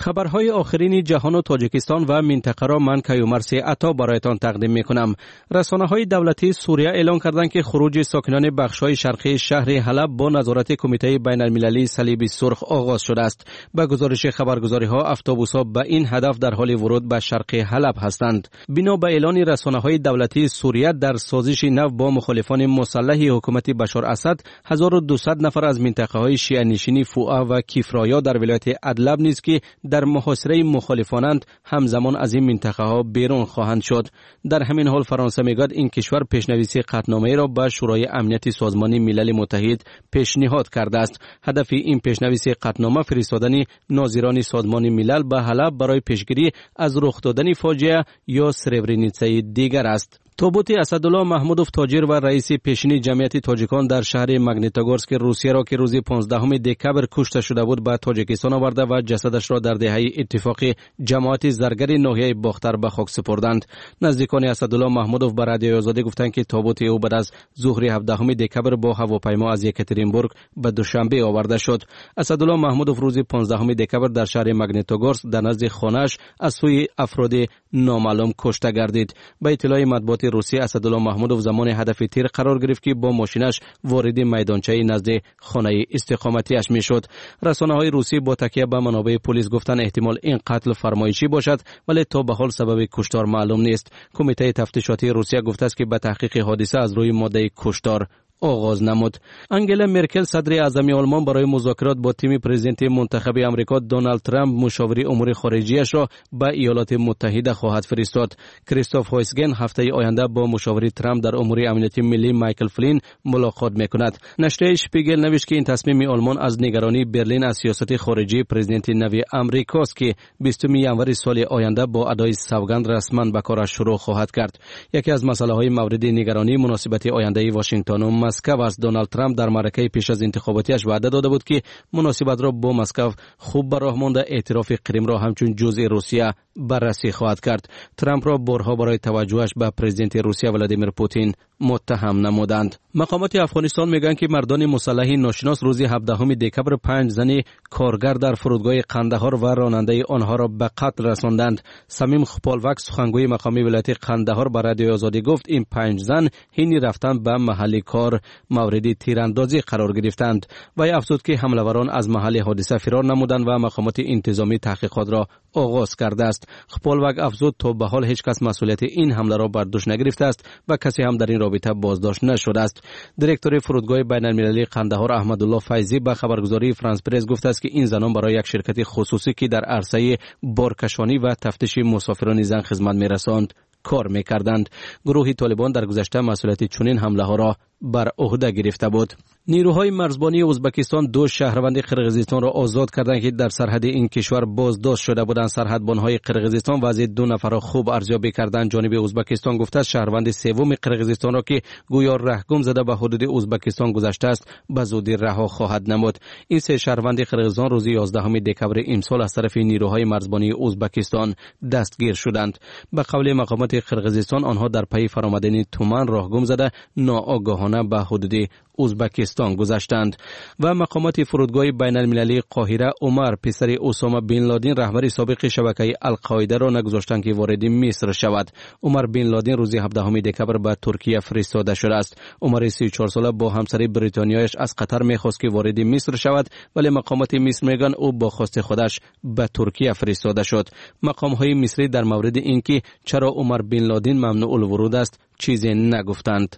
خبرهای آخرین جهان و تاجیکستان و منطقه را من کیومرث عطا برایتان تقدیم میکنم. رسانه‌های دولتی سوریه اعلام کردند که خروج ساکنان بخش‌های شرقی شهر حلب با نظارت کمیته بین‌المللی صلیب سرخ آغاز شده است. به گزارش خبرگزاری‌ها اتوبوس‌ها به این هدف در حال ورود به شرق حلب هستند. بنا به اعلان رسانه‌های دولتی سوریه در سازش نو با مخالفان مسلح حکومت بشار اسد، هزار و دویست نفر از منطقه‌های شیعه نشین فوعه و کیفرایا در ولایت ادلب نیز که در محاصره مخالفانند همزمان از این منطقه ها بیرون خواهند شد. در همین حال فرانسه میگوید این کشور پیشنویسی قطعنامه را به شورای امنیت سازمان ملل متحد پیشنهاد کرده است. هدف این پیشنویسی قطعنامه فرستادن ناظران سازمان ملل به حلب برای پیشگیری از رخ دادن فاجعه یا سربرینیتسای دیگر است. تابوت اسدالله محمودوف تاجر و رئیس پیشین جمعیت تاجیکان در شهر ماگنیتوگورسک روسیه را که روز پانزدهم دکبر کشته شده بود به تاجیکستان آورده و جسدش را در دهه اتفاق جماعت زرگر ناحیه باختر به خاک سپردند. نزدیکان اسدالله محمودوف به رادیوی آزادی گفتند که تابوت او بعد از ظهر هفدهم دکبر با هواپیما از یکاترینبورگ به دوشنبه آورده شد. اسدالله محمودوف روز پانزدهم دکبر در شهر ماگنیتوگورسک در نزد خانه‌اش از سوی افراد نامعلوم کشته گردید. به اطلاع مطبوعات روسیه، اسدالله محمودوف زمان هدف تیر قرار گرفت که با ماشینش وارد میدانچه نزد خانه استقامتیش میشد. رسانه‌های روسی با تکیه به منابع پلیس گفتند احتمال این قتل فرمایشی باشد، ولی تا به حال سبب کشتار معلوم نیست. کمیته تفتیشاتی روسیه گفته است که به تحقیق حادثه از روی ماده کشتار آغاز نمود. انگلا مرکل صدر اعظم آلمان برای مذاکرات با تیم پرزیدنت منتخب امریکا دونالد ترامپ مشاور امور خارجیش را به ایالات متحده خواهد فرستاد. کریستوف هویسگن هفته آینده با مشاور ترامپ در امور امنیتی ملی مایکل فلین ملاقات میکند. نشریه اشپیگل نوشت که این تصمیم آلمان از نگرانی برلین از سیاست خارجی پرزیدنت نوی امریکاست که بیستم ژانویه سال آینده با ادای سوگند رسما به کارش شروع خواهد کرد. یکی از مسائل مورد نگرانی مناسبت آینده واشنگتن و مسکو است. دونالد ترامپ در معرکه پیش از انتخاباتیش وعده داده بود که مناسبت را با مسکو خوب به راه مانده اعتراف کریم را همچون جزء روسیه بررسی خواهد کرد. ترامپ را بارها برای توجهش به پرزیدنت روسیه ولادیمیر پوتین متهم نمودند. مقامات افغانستان میگن که مردان مسلح ناشناس روز هفدهم دکبر پنج زن کارگر در فرودگاه قندهار و راننده آنها را به قتل رساندند. صمیم خپالوک سخنگوی مقامی ولایت قندهار به رادیوی آزادی گفت این پنج زن حین رفتن به محل کار مورد تیراندازی قرار گرفتند و افزود که حمله‌وران از محل حادثه فرار نمودند و مقامات انتظامی تحقیقات را آغاز کرده است. خپالوک افزود تا به حال هیچ کس مسئولیت این حمله را بر دوش نگرفته است و کسی هم در این رابطه بازداشت نشده است. دیرکتور فرودگاه بین‌المللی قندهار احمدالله فیضی به خبرگزاری فرانس پرس گفته است که این زنان برای یک شرکت خصوصی که در عرصه بارکشانی و تفتیش مسافران زن خدمت می‌رساند کار می‌کردند. گروه طالبان در گذشته مسئولیت چنین حمله‌ها را بر عهده گرفته بود. نیروهای مرزبانی ازبکستان دو شهروند قرقیزستان را آزاد کردند که در سرحد این کشور بازداشت شده بودند. سرحدبان‌های قرقیزستان وضع دو نفر را خوب ارزیابی کردند. جانب ازبکستان گفته است شهروند سوم قرقیزستان را که گویا رهگم زده به حدود ازبکستان گذشته است به زودی رها خواهد نمود. این سه شهروند قرقیزستان روز یازدهم دکبر امسال از طرف نیروهای مرزبانی ازبکستان دستگیر شدند. به قول مقامات قرقیزستان آنها در پی فرآمدن تومان راهگم زده ناآگاهانه به حدود ازبکستان گذشتند. و مقامات فرودگاه بین المللی قاهره عمر پسر اسامه بن لادن رهبر سابق شبکه القاعده را نگذاشتند که وارد مصر شود. عمر بن لادن روز هفدهم دکبر به ترکیه فرستاده شده است. عمر سی و چهار ساله با همسر بریتانیایش از قطر می‌خواست که وارد مصر شود، ولی مقامات مصر میگن او با خواست خودش به ترکیه فرستاده شد. مقام‌های مصری در مورد اینکه چرا عمر بن لادن ممنوع الورود است چیزی نگفتند.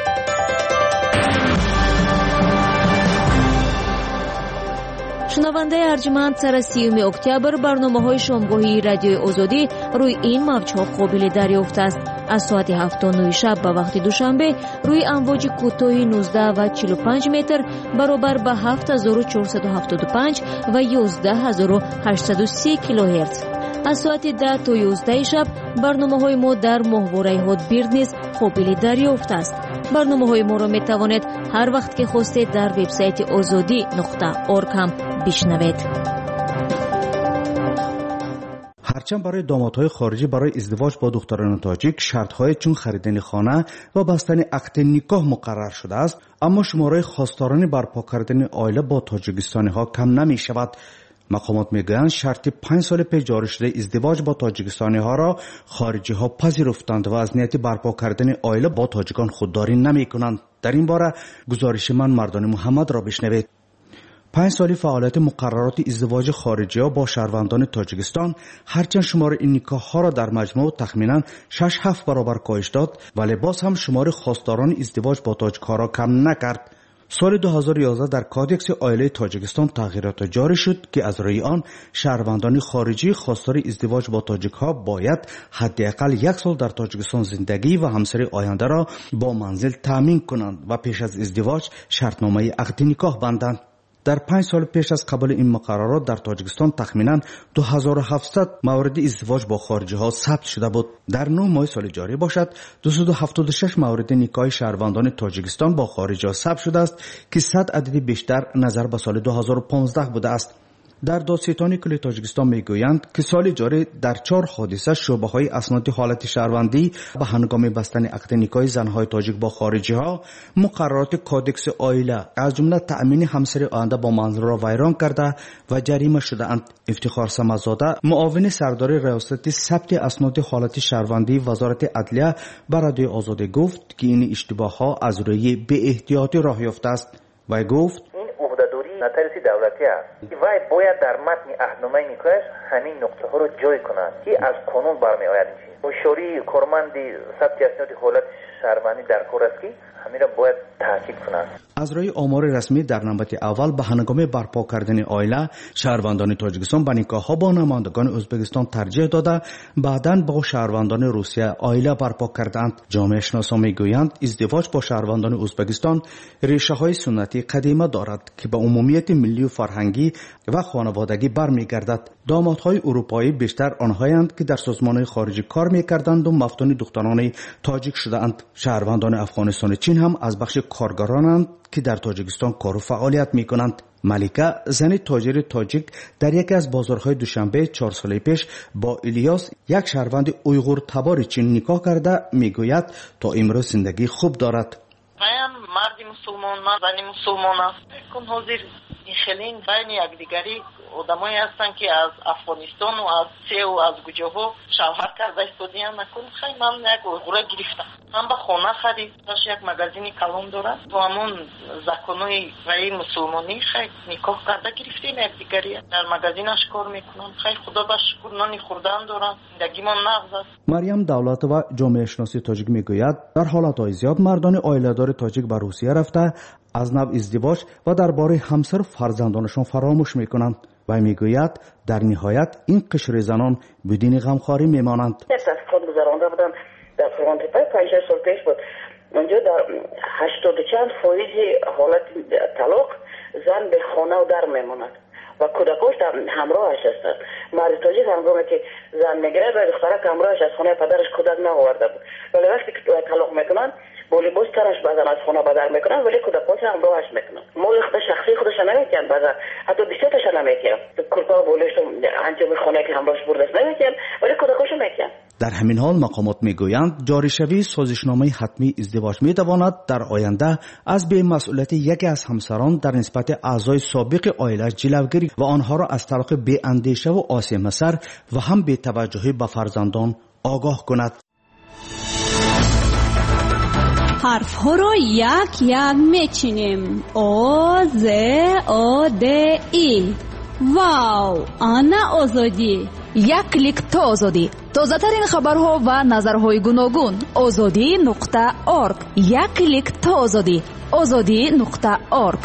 شنونده ارجمند، سر سیوم اکتبر برنامه‌های شامگاهی رادیوی آزادی روی این موج‌ها قابل دریافت است. از ساعت هفت و نیم شب به وقت دوشنبه روی امواج کوتاه نوزده و چهل و پنج متر برابر به هفت هزار و چهارصد و هفتاد و پنج و یازده هزار و هشتصد و سی کیلوهرتز. از ساعت ده تا یازده شب برنامه‌های ما در ماهواره هاتبیرد نیز قابل دریافت است. برنامه‌های ما را می‌توانید هر وقت که خواستید در وبسایت آزادی نقطه اورگ هم بشنوید. هرچند برای دامادهای خارجی برای ازدواج با دختران تاجیک شرط‌های چون خریدن خانه و بستن عقد نکاح مقرر شده است، اما شماره خواستاران برپا کردن عائله با تاجیکستانی‌ها کم نمی‌شود. مقامات میگویند شرط پنج سال پیش جاری شده ازدواج با تاجیکستانی ها را خارجی ها پذیرفتند و از نیت برپا کردن عائله با تاجیکان خودداری نمی کنند. در این باره گزارش من مردان محمد را بشنوید. پنج سالی فعالیت مقررات ازدواج خارجی ها با شهروندان تاجیکستان هرچند شمار این نکاح ها را در مجموع تخمینا شش هفت برابر کاهش داد ولی باز هم شمار خواستاران ازدواج با تاجیک ها را کم نکرد. سال دو هزار و یازده در کادکس عائله تاجیکستان تغییرات جاری شد که از روی آن شهروندان خارجی خواستار ازدواج با تاجیک ها باید حداقل یک سال در تاجیکستان زندگی و همسری آینده را با منزل تامین کنند و پیش از ازدواج شرطنامه عقد نکاح بندند. در پنج سال پیش از قبل این مقررات در تاجیکستان تخمینا دو هزار و هفتصد مورد ازدواج با خارجی ها ثبت شده بود. در نه ماه سال جاری باشد دویست و هفتاد و شش مورد نکاح شهروندان تاجیکستان با خارجی ها ثبت شده است که صد عدد بیشتر نظر به سال دو هزار و پانزده بوده است. در دادستانی کل تاجیکستان میگویند که سال جاری در چهار حادثه شعبه های اسناد حالت شهروندی و هنگام بستن عقد نکاح زنهای تاجیک با خارجی ها مقررات کادکس عائله از جمله تأمین همسری آینده با منزل را ویران کرده و جریمه شده اند. افتخار سمزاده معاون سردار ریاست ثبت اسناد حالت شهروندی وزارت عدلیه بر رادیو آزادی گفت که این اشتباه ها از روی بی احتیاطی راه یافته است و گفت نتایج دولتی است. وای باید در متن اهنامه نکاحش همین نقطه ها رو جای کنند که از قانون برمی آید. مشاوره کارمند ثبت اسناد حالت شهروندی در کار است که همین را باید تاکید کنند. از روی آمار رسمی در نوبت اول به هنگام برپا کردن عائله شهروندان تاجیکستان به نکاح‌ها با نمایندگان ازبکستان ترجیح داده بعداً با شهروندان روسیه عائله برپا کردند. جامعه شناسان میگویند ازدواج با شهروندان ازبکستان ریشه‌های سنتی قدیمی دارد که به عمومیت ملی و فرهنگی و خانوادگی برمیگردد. دامادهای اروپایی بیشتر آنهایند که در سازمان‌های خارجی کار می‌کردند و مفتون دختران تاجیک شده‌اند. شهروندان افغانستان چین هم از بخش کارگرانند که در تاجیکستان کار و فعالیت می‌کنند. ملیکا زن تاجر تاجیک در یکی از بازارهای دوشنبه چهار سال پیش با الیاس یک شهروند اویغور تبار چین نکاح کرده میگوید تا امروز زندگی خوب دارد. من مرد مسلمان، من زن مسلمان است. کن حاضر خیلی بین یکدیگری آدمایی هستن که از افغانستان و از سه و از گوجه‌ها شوهر کرده استودیان نکن. خیلی من یک اویغور گرفتم. من به خانه خرید داشت یک مغازین کلام دارد تو همون زکانوی غیر مسلمانی خیلی نکاح کرده گرفتیم یکدیگری در مغازینش کار میکنم. خیلی خدا به شکر نانی خوردن دارم. زندگیمان نغز است. مریم دولت و جامعه شناسی تاجیک میگوید در حالتهای زیاد مردان عائله‌دار تاجیک به روسیه رفته از نو ازدواج و درباره همسر و فرزندانشان فراموش میکنند و میگوید در نهایت این قشر زنان بدون غمخواری میمانند. گذرانده بودم در فرانتیپای پنج سال پیش بود. اونجا در هشتاد چند فایز حالت طلاق زن به خانه و در میماند و کودکاش همراهش هستند. مرد تاجیک هنگامی که زن میگیره و دخترک همراهش از خانه پدرش کودک نآورده بود ولی وقتی که طلاق میکنن با لباس ترش بعضن از خانه بدر میکنن ولی کودکاش همراهش میکنن. مال خود شخصی خودش نمیکن بعضن حتی بیشترش نمیکن کورکا بولش انجام خانه که همراهش بردش نمیکن ولی کودکاش میکن. در همین حال مقامات میگویند جاریشوی سازشنامه حتمی ازدواج میتواند در آینده از بی‌مسئولیت یکی از همسران در نسبت اعضای سابق عائله جلوگیری و آنها را از طلاق بی‌اندیشه و آسیب سر و هم بی‌توجهی به فرزندان آگاه کند. حرف ها را یک یک میچینیم. او ز او د ای. واو، آنا آزادی. یک کلیک تا آزادی. تازه ترین خبرها و نظرهای گوناگون. آزادی نقطه اورگ. یک کلیک تا آزادی. آزادی نقطه اورگ.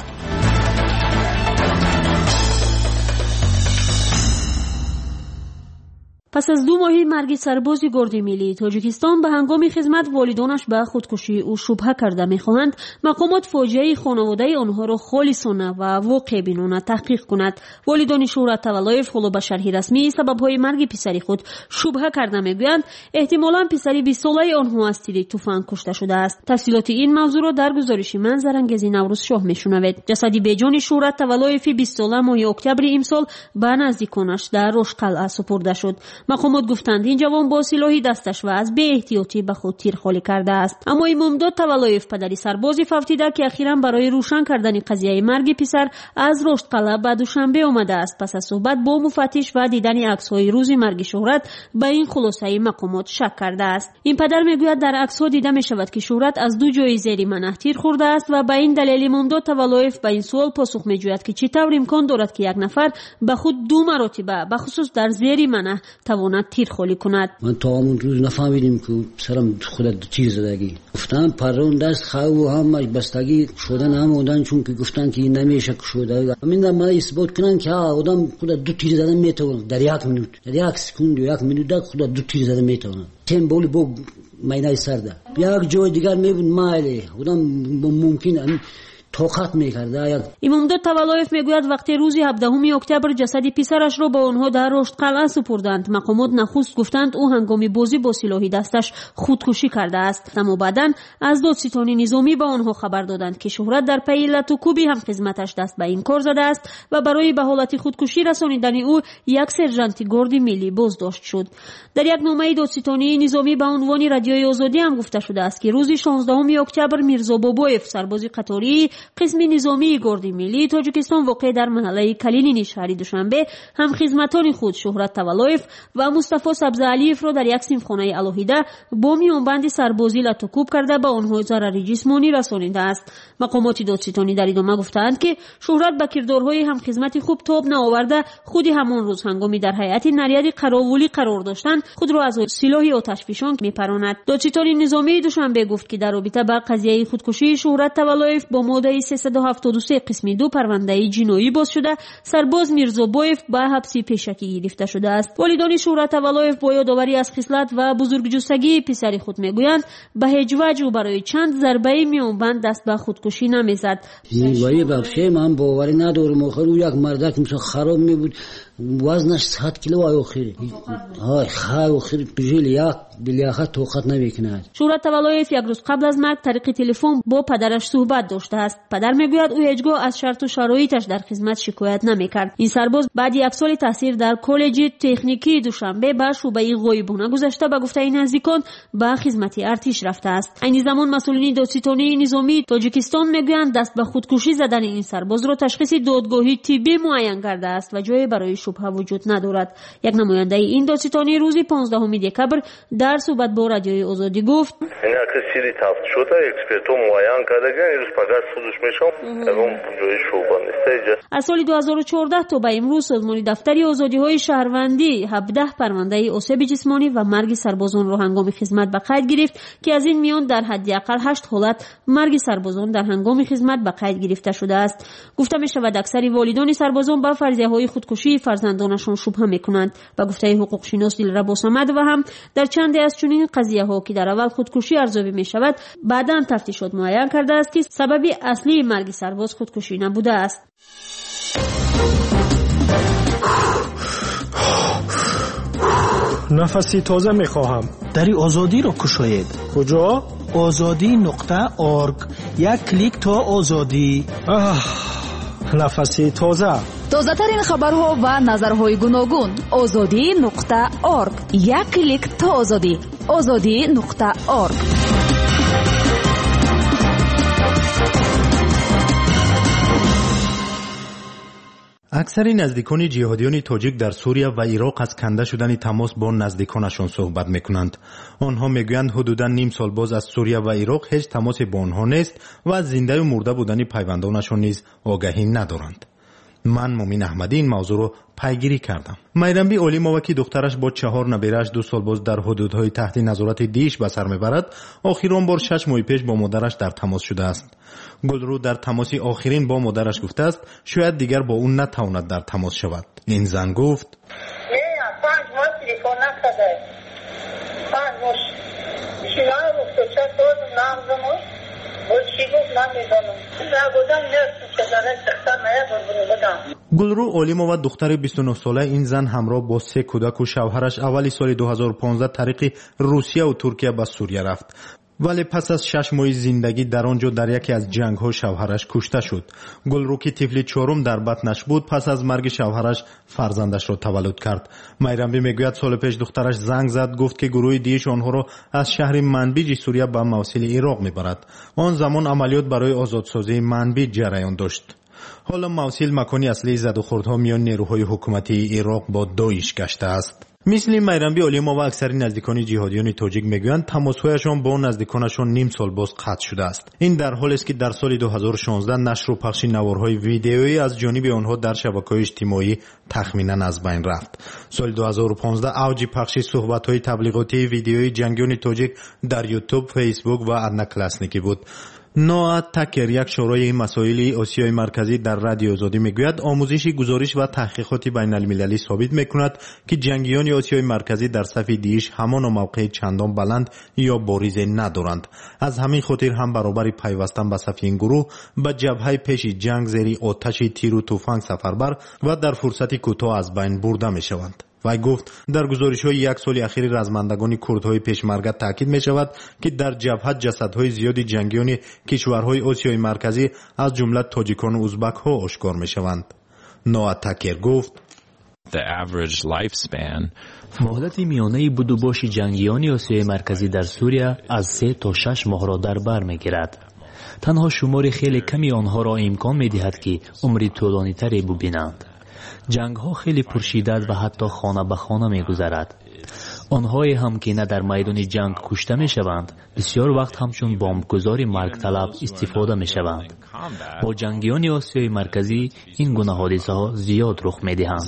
پس از دو ماهی مرگ سرباز گارد ملی تاجیکستان به هنگام خدمت والدانش به خودکشی او شبهه کرده می‌خواهند مقامات فاجعه خانواده آنها را خالصانه و واقع بینانه تحقیق کند. والدان شهرت تولایف خلو به شرح رسمی سبب‌های مرگ پسری خود شبهه کرده می‌گویند احتمالاً پسری بیست ساله آنها از تیر تفنگ کشته شده است. تفصیلات این موضوع را در گزارش من زرنگزی نوروز شاه می‌شنوید. جسدی بیجان شهرت تولایف بیست ساله ماه اکتبر امسال به نزدیکانش در رشقلعه سپرده شد. مقامات گفتند این جوان با سلاحی دستش و از بی احتیاطی به خود تیرخواری کرده است. اما امامداد تولایف پدری سربازی فوتیده که اخیراً برای روشن کردن قضیه مرگ پسر از رشتقلعه به دوشنبه آمده است. پس از صحبت با مفتش و دیدن عکس‌های روز مرگ شهرت به این خلاصه مقامات شک کرده است. این پدر میگوید در عکس‌ها دیده می‌شود که شهرت از دو جای زیر منح تیر خورده است و به این دلیل امامداد تولایف به این سوال پاسخ می‌جوید که چطور امکان دارد که یک نفر به خود دو مرتبه به خصوص در زیر منح تواند تیرخواری کند. من تا همون روز نفهمیدیم که سرم خودت تیر زدگی گفتن پرون دست خو هم بستگی شدن هم بودن چون که گفتن که این نمیشه شده. من من اثبات کنن که آدم خودت دو تیر زدن میتونه در یک منوت در یک سکوند یک منوت خودت دو تیر زدن میتونه. تیم بولی بو مینای سرده یک جای دیگر میبود مایلی آدم ممکن توقت میکرده. امامداد تولایف میگوید وقتی روز هفدهم اکتبر جسد پسرش را به آنها در رشتقلعه سپردند مقامات نخست گفتند او هنگام بازی با سلاح دستش خودکشی کرده است، اما بعداً از دادستان نظامی به آنها خبر دادند که شهرت در پی علت و کوبی هم خدمتش دست به این کار زده است و برای به حالت خودکشی رسانیدن او یک سرژانت گارد ملی بازداشت شد. در یک نامه دادستانی نظامی به عنوان رادیوی آزادی هم گفته شده است که روز شانزدهم اکتبر میرزا بابایف سرباز قطاری قسم نظامی گارد ملی تاجیکستان واقع در محله کلینین شهر دوشنبه هم خدمتان خود شهرت تولایف و مصطفی سبزعلیف را در یک سیمخانه الهیده با میانبند سربازی لطوکوب کرده به آنها ضرر جسمانی رسانیده است. مقامات دادستانی در ادامه گفتند که شهرت با کردارهای هم خدمت خوب تاب نآورده خود همان روز هنگامی در هیئت نریاد قراولی قرار داشتن خود را از سلاح آتشفشان میپراند. دادستان نظامی دوشنبه گفت که در رابطه با قضیه خودکشی شهرت تولایف با ماده سیصد و هفتاد و سه قسم دو پرونده جنایی باز شده سرباز میرزا بایف به حبس پیشکی گرفته شده است. والدان شهرت تولایف با یادآوری از خصلت و بزرگجوستگی پسر خود میگویند به هیچ وجه برای چند ضربه میانبند دست به خودکشی نمیزد. زیبایی بخشی من باوری ندارم آخر او یک مردک مثل خراب می بود وزنش صد کیلو آخری های خای آخری بجیل یک بلیاخت توقت نمیکند. شهرت تولایف یک روز قبل از مرگ طریق تلفن با پدرش صحبت داشته است. پدر میگوید او هیچگاه از شرط و شرایطش در خدمت شکایت نمیکرد. این سرباز بعد یک سال تحصیل در کالج تکنیکی دوشنبه به شعبه غایبانه گذشته به گفته نزدیکان به خدمت ارتش رفته است. این زمان مسئولین دادستانی نظامی تاجیکستان میگویند دست به خودکشی زدن این سرباز را تشخیص دادگاهی طبی معین کرده است و جای برای شبهه وجود ندارد. یک نماینده این دادستانی روز پانزدهم دکبر در صحبت با رادیوی آزادی گفت این اکسیری تفت شده اکسپرتو معین کرده این روز پگرد خودش میشم اون جای شوبان است. از سال دو هزار و چهارده تا به امروز سازمان دفتری آزادی‌های شهروندی هفده پرونده آسیب جسمانی و مرگ سربازان را هنگام خدمت به قید گرفت که از این میان در حداقل هشت حالت مرگ سربازان در هنگام خدمت به قید گرفته شده است. گفته می شود اکثر والدان سربازان به فرضیه‌های خودکشی فرزندانشان شبهه میکنند. با گفته حقوق شناس دلرب صمد و هم در چند از چنین قضیه ها که در اول خودکشی ارزیابی می شود بعداً تفتیشات معین کرده است که سبب اصلی مرگ سرباز خودکشی نبوده است. نفسی تازه می خواهم. دری آزادی را کشاید. کجا؟ آزادی نقطه آرگ. یک کلیک تا آزادی. نفسی تازه. تازه ترین خبرها و نظرهای گوناگون. آزادی نقطه آرگ. یک کلیک تا آزادی. آزادی نقطه آرگ. اکثر نزدیکان جهادیان تاجیک در سوریه و عراق از کنده شدن تماس با نزدیکانشان صحبت میکنند. آنها میگویند حدوداً نیم سال باز از سوریه و عراق هیچ تماسی با آنها نیست و از زنده و مرده بودن پیوندانشان نیز آگاهی ندارند. من مومین احمدی این موضوع رو پیگیری کردم. میرنبی علی موکی دخترش با چهار نبیرش دو سال باز در حدودهای تحت نظارت دیش به سر میبرد آخرین بار شش ماه پیش با مادرش در تماس شده است. گلرو در تماسی آخرین با مادرش گفته است شاید دیگر با اون نتواند در تماس شود. این زن گفت نه پنج ماه تلفن نکرده. پنج ماه شیلان گفت چه طور نامزمون چی گفت نمیدانم. نگودم نرسیم که داره دختر نیا برو بدم. گلرو علیمووا دختر بیست و نه ساله این زن همراه با سه کودک و شوهرش اولی سال دو هزار و پانزده طریق روسیه و ترکیه به سوریه رفت. ولی پس از شش ماه زندگی در آنجا در یکی از جنگ‌ها شوهرش کشته شد. گلرو که طفل چهارم در بطنش بود پس از مرگ شوهرش فرزندش را تولد کرد. میرنبی میگوید سال پیش دخترش زنگ زد، گفت که گروه دیش آنها را از شهر منبیج سوریه به موصل عراق میبرد. آن زمان عملیات برای آزادسازی منبیج جریان داشت. حالا موصل مکانی اصلی زد و خوردها میان نیروهای حکومتی عراق با داعش گشته است. مثل میرنبی علما و اکثر نزدیکان جهادیان تاجیک میگویند تماسهایشان با نزدیکانشان نیم سال باز قطع شده است. این در حالی است که در سال دو هزار و شانزده نشر و پخش نوارهای ویدئویی از جانب آنها در شبکه‌های اجتماعی تخمینا از بین رفت. سال دو هزار و پانزده اوج پخش صحبت‌های تبلیغاتی ویدئویی جنگیان تاجیک در یوتیوب، فیسبوک و ادناکلاسنیکی بود. نوآ تکر، یک شورای مسائل آسیای مرکزی در رادیو آزادی میگوید آموزش، گزارش و تحقیقات بین المللی ثابت میکند که جنگیان آسیای مرکزی در صف دیش همان موقع چندان بلند یا بارز ندارند. از همین خاطر هم برابر پیوستن به صف این گروه به جبهه پیش جنگ زیر آتش تیر و تفنگ سفربر و در فرصت کوتاه از بین برده میشوند. وی گفت در گزارش‌های یک سال اخیر رزمندگان کردهای پیشمرگه تاکید می‌شود که در جبهه جسدهای زیادی جنگیان کشورهای آسیای مرکزی از جمله تاجیکان و ازبک‌ها آشکار می‌شوند. نوآ تکر گفت مهلت میانه بدوباش جنگیان آسیای مرکزی در سوریه از سه تا شش ماه را در بر می‌گیرد. تنها شمار خیلی کمی آنها را امکان می‌دهد که عمری طولانی‌تری ببینند. جنگ ها خیلی پرشدت و حتی خانه به خانه می گذرد. آنهایی هم که نه در میدان جنگ کشته می شوند بسیار وقت همچون بمبگذار مرگ طلب استفاده می شوند. با جنگیان آسیای مرکزی این گونه حادثه ها زیاد رخ می دهند.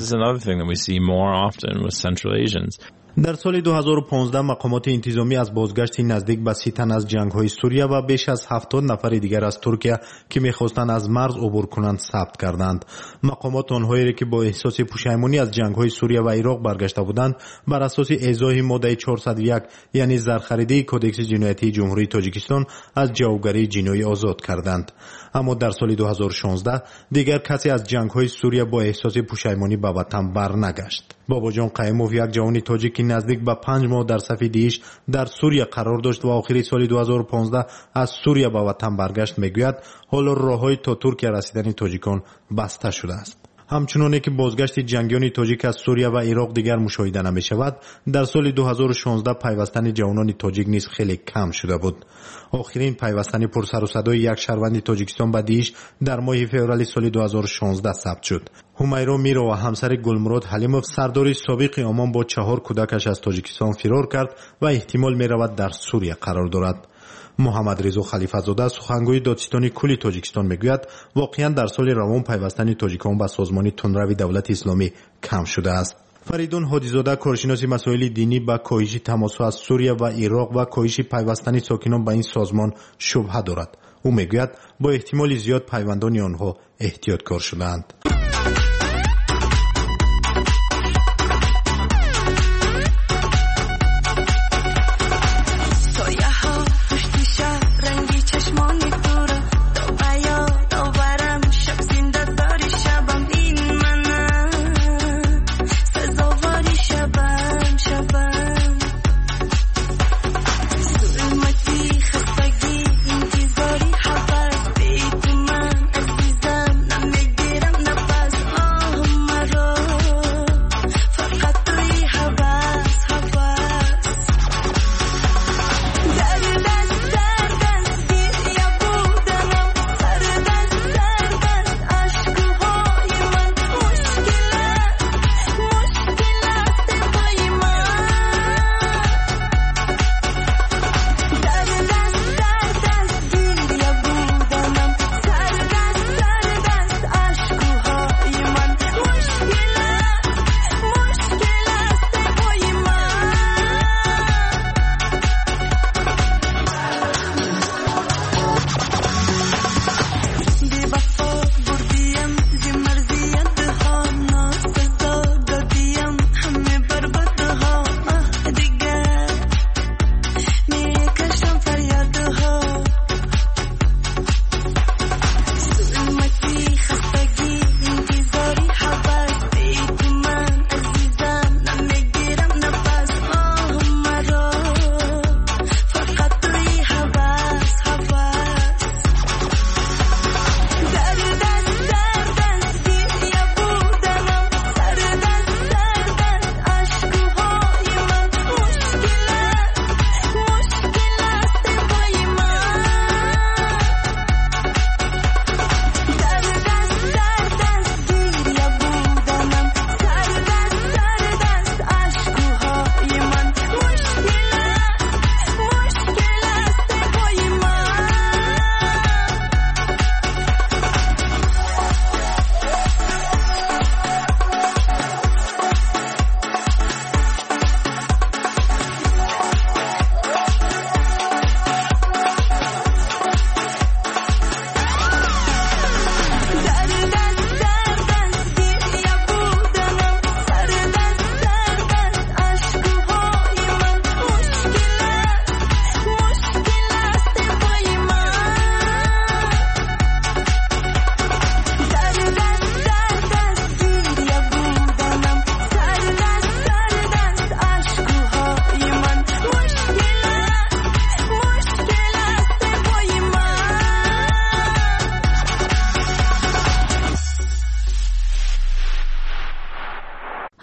در سال دو هزار و پانزده مقامات انتظامی از بازگشت نزدیک به سی تن از جنگ‌های سوریه و بیش از هفتاد نفر دیگر از ترکیه که می‌خواستند از مرز عبور کنند ثبت کردند. مقامات آنهایی که با احساس پشیمانی از جنگ‌های سوریه و عراق برگشته بودند بر اساس اجرای ماده چهارصد و یک یعنی زرخریدی کدکس جنایتی جمهوری تاجیکستان از جوگری جنایی آزاد کردند. اما در سال دو هزار و شانزده دیگر کسی از جنگ‌های سوریه با احساس پشیمانی به وطن برنگشت. باباجان قیموف، یک جوان تاجیک نزدیک به پنج ماه در صف دیش در سوریه قرار داشت و آخر سال دو هزار و پانزده از سوریه به وطن برگشت، میگوید حالا راههای تا ترکیه رسیدن تاجیکان بسته شده است. همچنانه که بازگشت جنگیان تاجیک از سوریه و عراق دیگر مشاهده نمی شود، در سال دو هزار و شانزده پیوستن جوانان تاجیک نیز خیلی کم شده بود. آخرین پیوستن پرسر و صدای یک شهروند تاجیکستان به دیش در ماه فوریه سال دو هزار و شانزده ثبت شد. همیرا میرا و همسر گلمراد حلیموف سردار سابق آمان با چهار کودکش از تاجیکستان فرار کرد و احتمال می رود در سوریه قرار دارد. محمد رضا خلیفه زاده سخنگوی دادستانی کلی تاجیکستان میگوید واقعا در سال روان پیوستن تاجیکان به سازمان تندروی دولت اسلامی کم شده است. فریدون هادیزاده کارشناس مسائل دینی با کاهش تماس‌ها از سوریه و عراق و کاهش پیوستن ساکنان به این سازمان شبهه دارد. او میگوید با احتمال زیاد پیوندان آنها احتیاطکار شدند.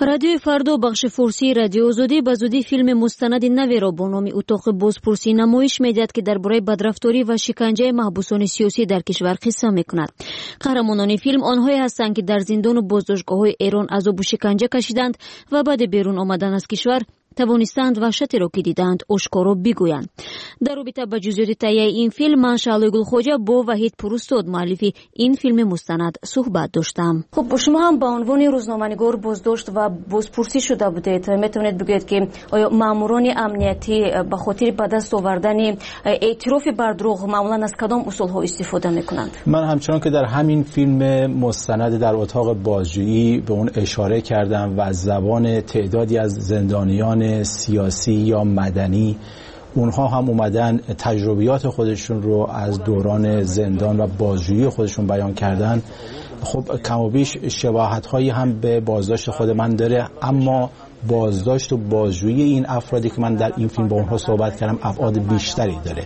радиои фардо бахши форсии радиои озодӣ ба зудӣ филми мустанади наверо бо номи утоқи бозпурсӣ намоиш медиҳад ки дар бораи бадрафторӣ ва шиканҷаи маҳбусони сиёсӣ дар кишвар қисса мекунад. қаҳрамонони филм онҳое ҳастанд ки дар зиндону боздоштгоҳҳои эрон азобу шиканҷа кашиданд ва баъди берун омадан аз кишвар тавонистанд ваҳшатеро ки диданд ошкоро бигӯянд. дар робита ба ҷузъиёти таҳияи ин филм ман шаълои гулхоҷа бо ваҳид пурустод муаллифи ин филми мустанад суҳбат доштам. хуб шумо ҳам ба унвони рӯзноманигор боздошт ва бозпурсӣ шуда будед. метавонед бигӯед ки оё маъмурони амниятӣ ба хотири ба даст овардани эътирофи бар дурӯғ маъмулан аз кадом усулҳо истифода мекунанд? من همچنان که در همین فیلم مستند در اتاق بازجویی به اون اشاره کردم و از زبان تعدادی از زندانیان سیاسی یا مدنی اونها هم اومدن تجربیات خودشون رو از دوران زندان و بازجویی خودشون بیان کردن. خب کم و بیش شباهت هایی هم به بازداشت خود من داره، اما بازداشت و بازجویی این افرادی که من در این فیلم با اونها صحبت کردم ابعاد بیشتری داره.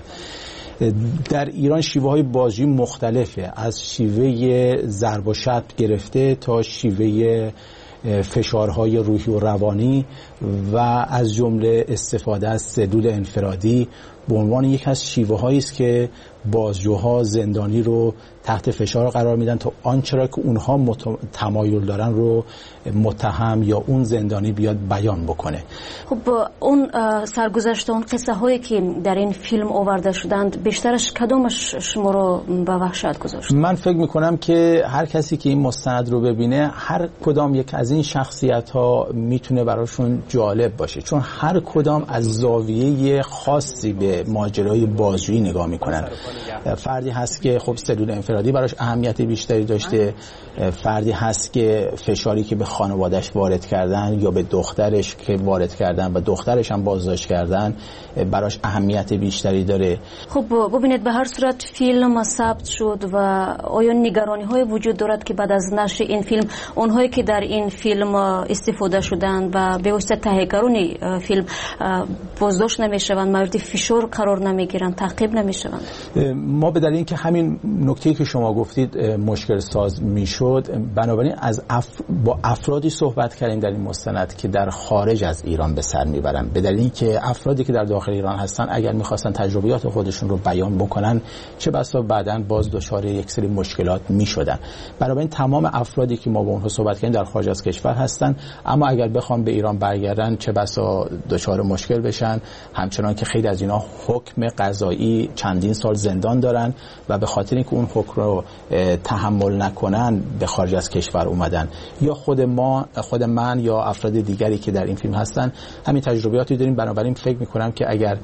در ایران شیوه های بازجویی مختلفه، از شیوه ضرب و شتم گرفته تا شیوه فشارهای روحی و روانی و از جمله استفاده از سلول انفرادی به عنوان یک از شیوه هایی است که بازجوها زندانی رو تحت فشار قرار میدن تا آنچه را که اونها مت... تمایل دارن رو متهم یا اون زندانی بیاد بیان بکنه. خب اون سرگذشت اون قصه هایی که در این فیلم آورده شدند بیشترش کدامش شما رو به وحشت گذاشت؟ من فکر میکنم که هر کسی که این مستند رو ببینه هر کدام یک از این شخصیت ها میتونه براشون جالب باشه، چون هر کدام از زاویه خاصی به ماجرای بازجویی نگاه میکنن. فردی هست که خب سلول انفرادی براش اهمیت بیشتری داشته، فردی هست که فشاری که به خانوادهش وارد کردن یا به دخترش که وارد کردن و دخترش هم بازداشت کردن براش اهمیت بیشتری داره. خب ببینید به هر صورت فیلم ثبت شد و آیا نگرانی های وجود دارد که بعد از نشر این فیلم اونهایی که در این فیلم استفاده شدند و به واسطه تهیه‌گران فیلم بازداشت نمیشوند، مورد فشار قرار نمیگیرند، تعقیب نمیشوند؟ ما به دلیل اینکه همین نکته‌ای که شما گفتید مشکل ساز میشد، بنابراین از اف... با افرادی صحبت کردیم در این مستند که در خارج از ایران به سر میبرن، به دلیل اینکه افرادی که در داخل ایران هستن اگر میخواستن تجربیات خودشون رو بیان بکنن چه بسا بعداً باز دچار یک سری مشکلات میشدن. بنابراین تمام افرادی که ما با اونها صحبت کردیم در خارج از کشور هستن، اما اگر بخوام به ایران برگردن چه بسا دچار مشکل بشن، همچنان که خیلی از اینا حکم قضایی چندین سال زندان دارن و به خاطر اینکه اون حکم رو تحمل نکنن به خارج از کشور اومدن. یا خود ما خود من یا افراد دیگری که در این فیلم هستن همین تجربیاتی داریم. بنابراین فکر میکنم که اگر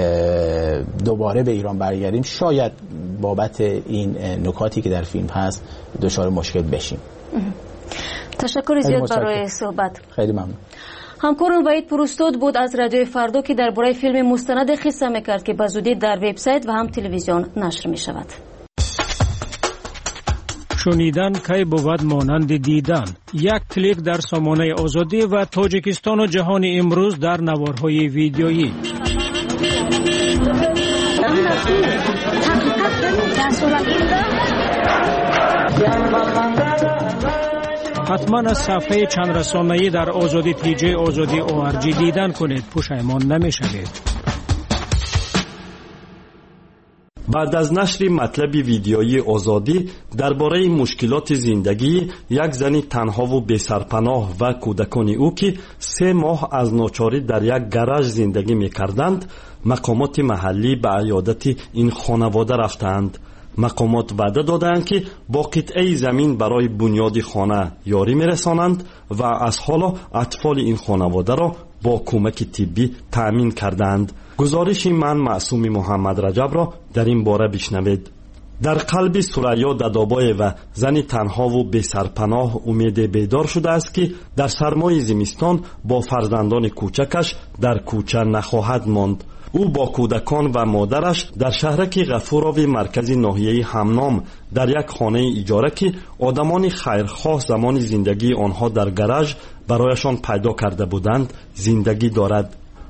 دوباره به ایران برگردیم شاید بابت این نکاتی که در فیلم هست دچار مشکل بشیم. تشکر زیاد برای صحبت. خیلی ممنون. همکارم وحید پروستاد بود از رادیوی فردا که درباره فیلم مستند قصه میکرد که بزودی در وبسایت و هم تلویزیون نشر میشود. شنیدن کی بود مانند دیدن. یک کلیک در سامانه آزادی و تاجیکستان و جهان امروز در نوارهای ویدیویی. حتما از صفحه چند رسانه‌ای در آزادی تیجه آزادی او ار جی دیدن کنید، پشیمان نمی‌شوید. بعد از نشر مطلب ویدیویی آزادی درباره مشکلات زندگی یک زن تنها و بی‌سرپناه و کودکان او که سه ماه از ناچاری در یک گاراژ زندگی می‌کردند، مقامات محلی به عیادت این خانواده رفتند. مقامات وعده دادند که با قطعه زمین برای بنیاد خانه یاری می‌رسانند و از حالا اطفال این خانواده را با کمک طبی تأمین کردند. گزارش من معصوم محمد رجب را در این باره بشنوید. در قلب سریا ددابای و زنی تنها و بی سرپناه امید بیدار شده است که در سرمای زمستان با فرزندان کوچکش در کوچه نخواهد ماند. او با کودکان و مادرش در شهرک غفوراوی مرکز ناحیه همنام در یک خانه اجاره که آدمان خیرخواه زمان زندگی آنها در گاراژ برایشان پیدا کرده بودند زندگی دارد.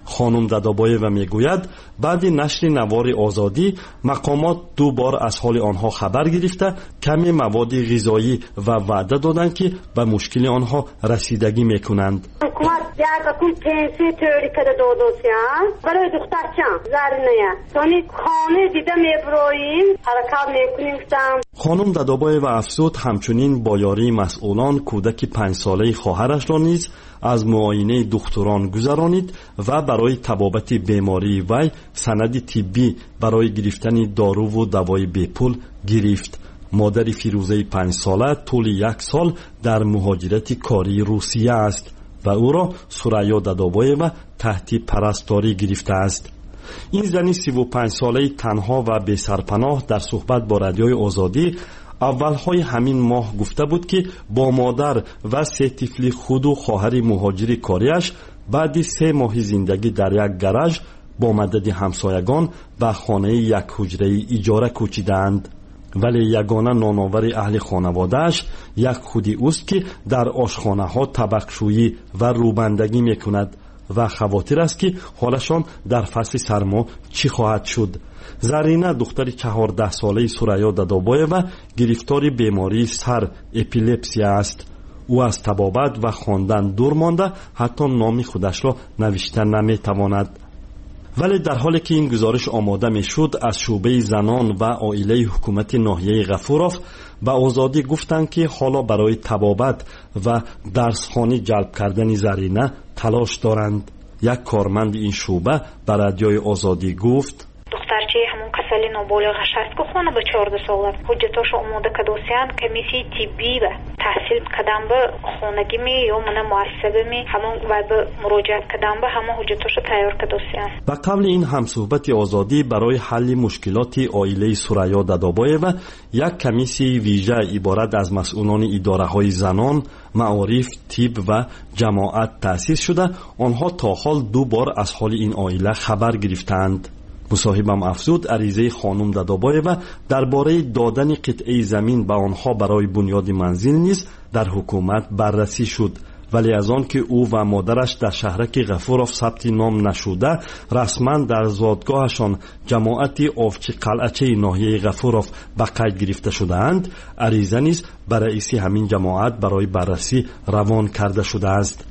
خانم دادابایوا میگوید بعد نشر نوار آزادی مقامات دو بار از حال آنها خبر گرفته کمی مواد غذایی و وعده دادند که به مشکل آنها رسیدگی میکنند. حکومت یک پنسی توری کده دادوسیان برای دخترچم زرنه تانی خانه دیده میبرویم حرکت میکنیم. خانم دادابایوا افزود همچنین با یاری مسئولان کودک پنج ساله خواهرش را نیز از معاینه دکتران گذرانید و برای تبابت بیماری وی سند طبی برای گرفتن دارو و دوای بی پول گرفت. مادر فیروزه پنج ساله طول یک سال در مهاجرت کاری روسیه است و او را سریا دادابایوا تحت پرستاری گرفته است. این زنی سی و پنج ساله تنها و بی سرپناه در صحبت با رادیوی آزادی اولهای همین ماه گفته بود که با مادر و سه طفل خود و خواهر مهاجر کاریش بعد سه ماه زندگی در یک گاراژ با مدد همسایگان به خانه یک حجره اجاره کوچیدند. ولی یگانه نانآور اهل خانوادهش یک خودی اوست که در آشخانه ها طبقشویی و روبندگی میکند و خواطر است که حالشان در فصل سرما چی خواهد شد. زرینه دختر چهارده ساله سریا دادابایوا گرفتار بیماری سر اپیلپسی است. او از طبابت و خواندن دور مانده حتی نام خودش را نوشته نمیتواند. ولی در حالی که این گزارش آماده می شد از شعبه زنان و عائله حکومت ناحیه غفورov به آزادی گفتند که حالا برای طبابت و درسخوانی جلب کردن زرینه تلاش دارند. یک کارمند این شعبه به رادیوی آزادی گفت دخترچه همون کسلی نابالغ هست که خونه به چهارده سالت حجتاش آماده کدوسیان کمیسی طبی به تحصیل کدام به خونگی می یا من مؤسسه می همون و به مراجعت کدام به همون حجتاش تیار کدوسیان. به قبل این همصحبت آزادی برای حل مشکلات عائله سریا دادابایوا یک کمیسی ویژه عبارت از مسئولان اداره های زنان، معارف، طب و جماعت تأسیس شده. آنها تا حال دو بار از حال این عائله خبر گرفتند. مصاحبم افزود عریضه خانم دادابایوا درباره دادن قطعه زمین به آنها برای بنیاد منزل نیز در حکومت بررسی شد، ولی از آن که او و مادرش در شهرک غفورov ثبت نام نشده رسما در زادگاهشان جماعت آفچی قلعچه ناحیه غفورov به قید گرفته شدهاند، عریضه نیز به رئیس همین جماعت برای بررسی روان کرده شده است.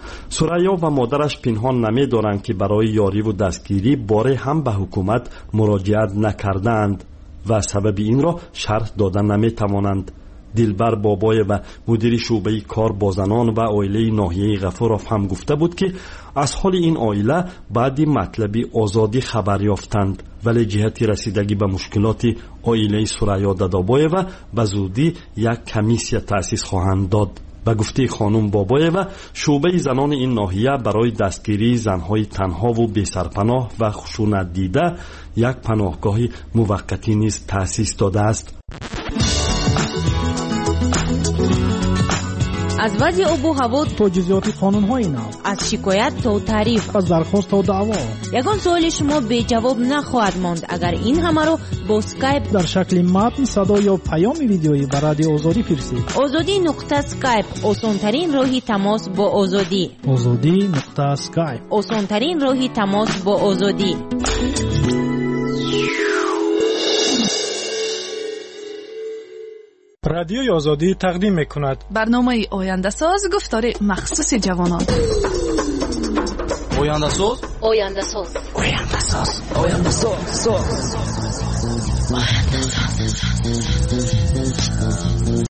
سریا و مادرش پنهان نمی دارند که برای یاری و دستگیری باره هم به حکومت مراجعت نکردند و سبب این را شرح دادن نمی توانند. دلبر بابای و مدیر شعبه کار با زنان و عائله ناحیه غفورov هم گفته بود که از حال این عائله بعد مطلب آزادی خبر یافتند، ولی جهت رسیدگی به مشکلات عائله سریا دادابایوا به زودی یک کمیسیه تأسیس خواهند داد. به گفته خانم بابایوا شعبه زنان این ناحیه برای دستگیری زنهای تنها و بی سرپناه و خشونت دیده یک پناهگاه موقتی نیز تأسیس داده است. از وضع آب و هوا تا جزئیات قانون‌های نو، از شکایت تا تعریف، از درخواست تا دعوا، یگان سوال شما بی جواب نخواهد ماند اگر این همه رو با اسکایپ در شکل متن، صدا یا پیام ویدیویی به رادیو آزادی فرستید. آزادی نقطه اسکایپ آسان‌ترین راهی تماس با آزادی. آزادی نقطه اسکایپ آسان‌ترین راهی تماس با آزادی. رادیوی آزادی تقدیم میکند برنامه آینده ساز گفتار مخصوص جوانان. آینده ساز آینده ساز آینده ساز آینده ساز آینده ساز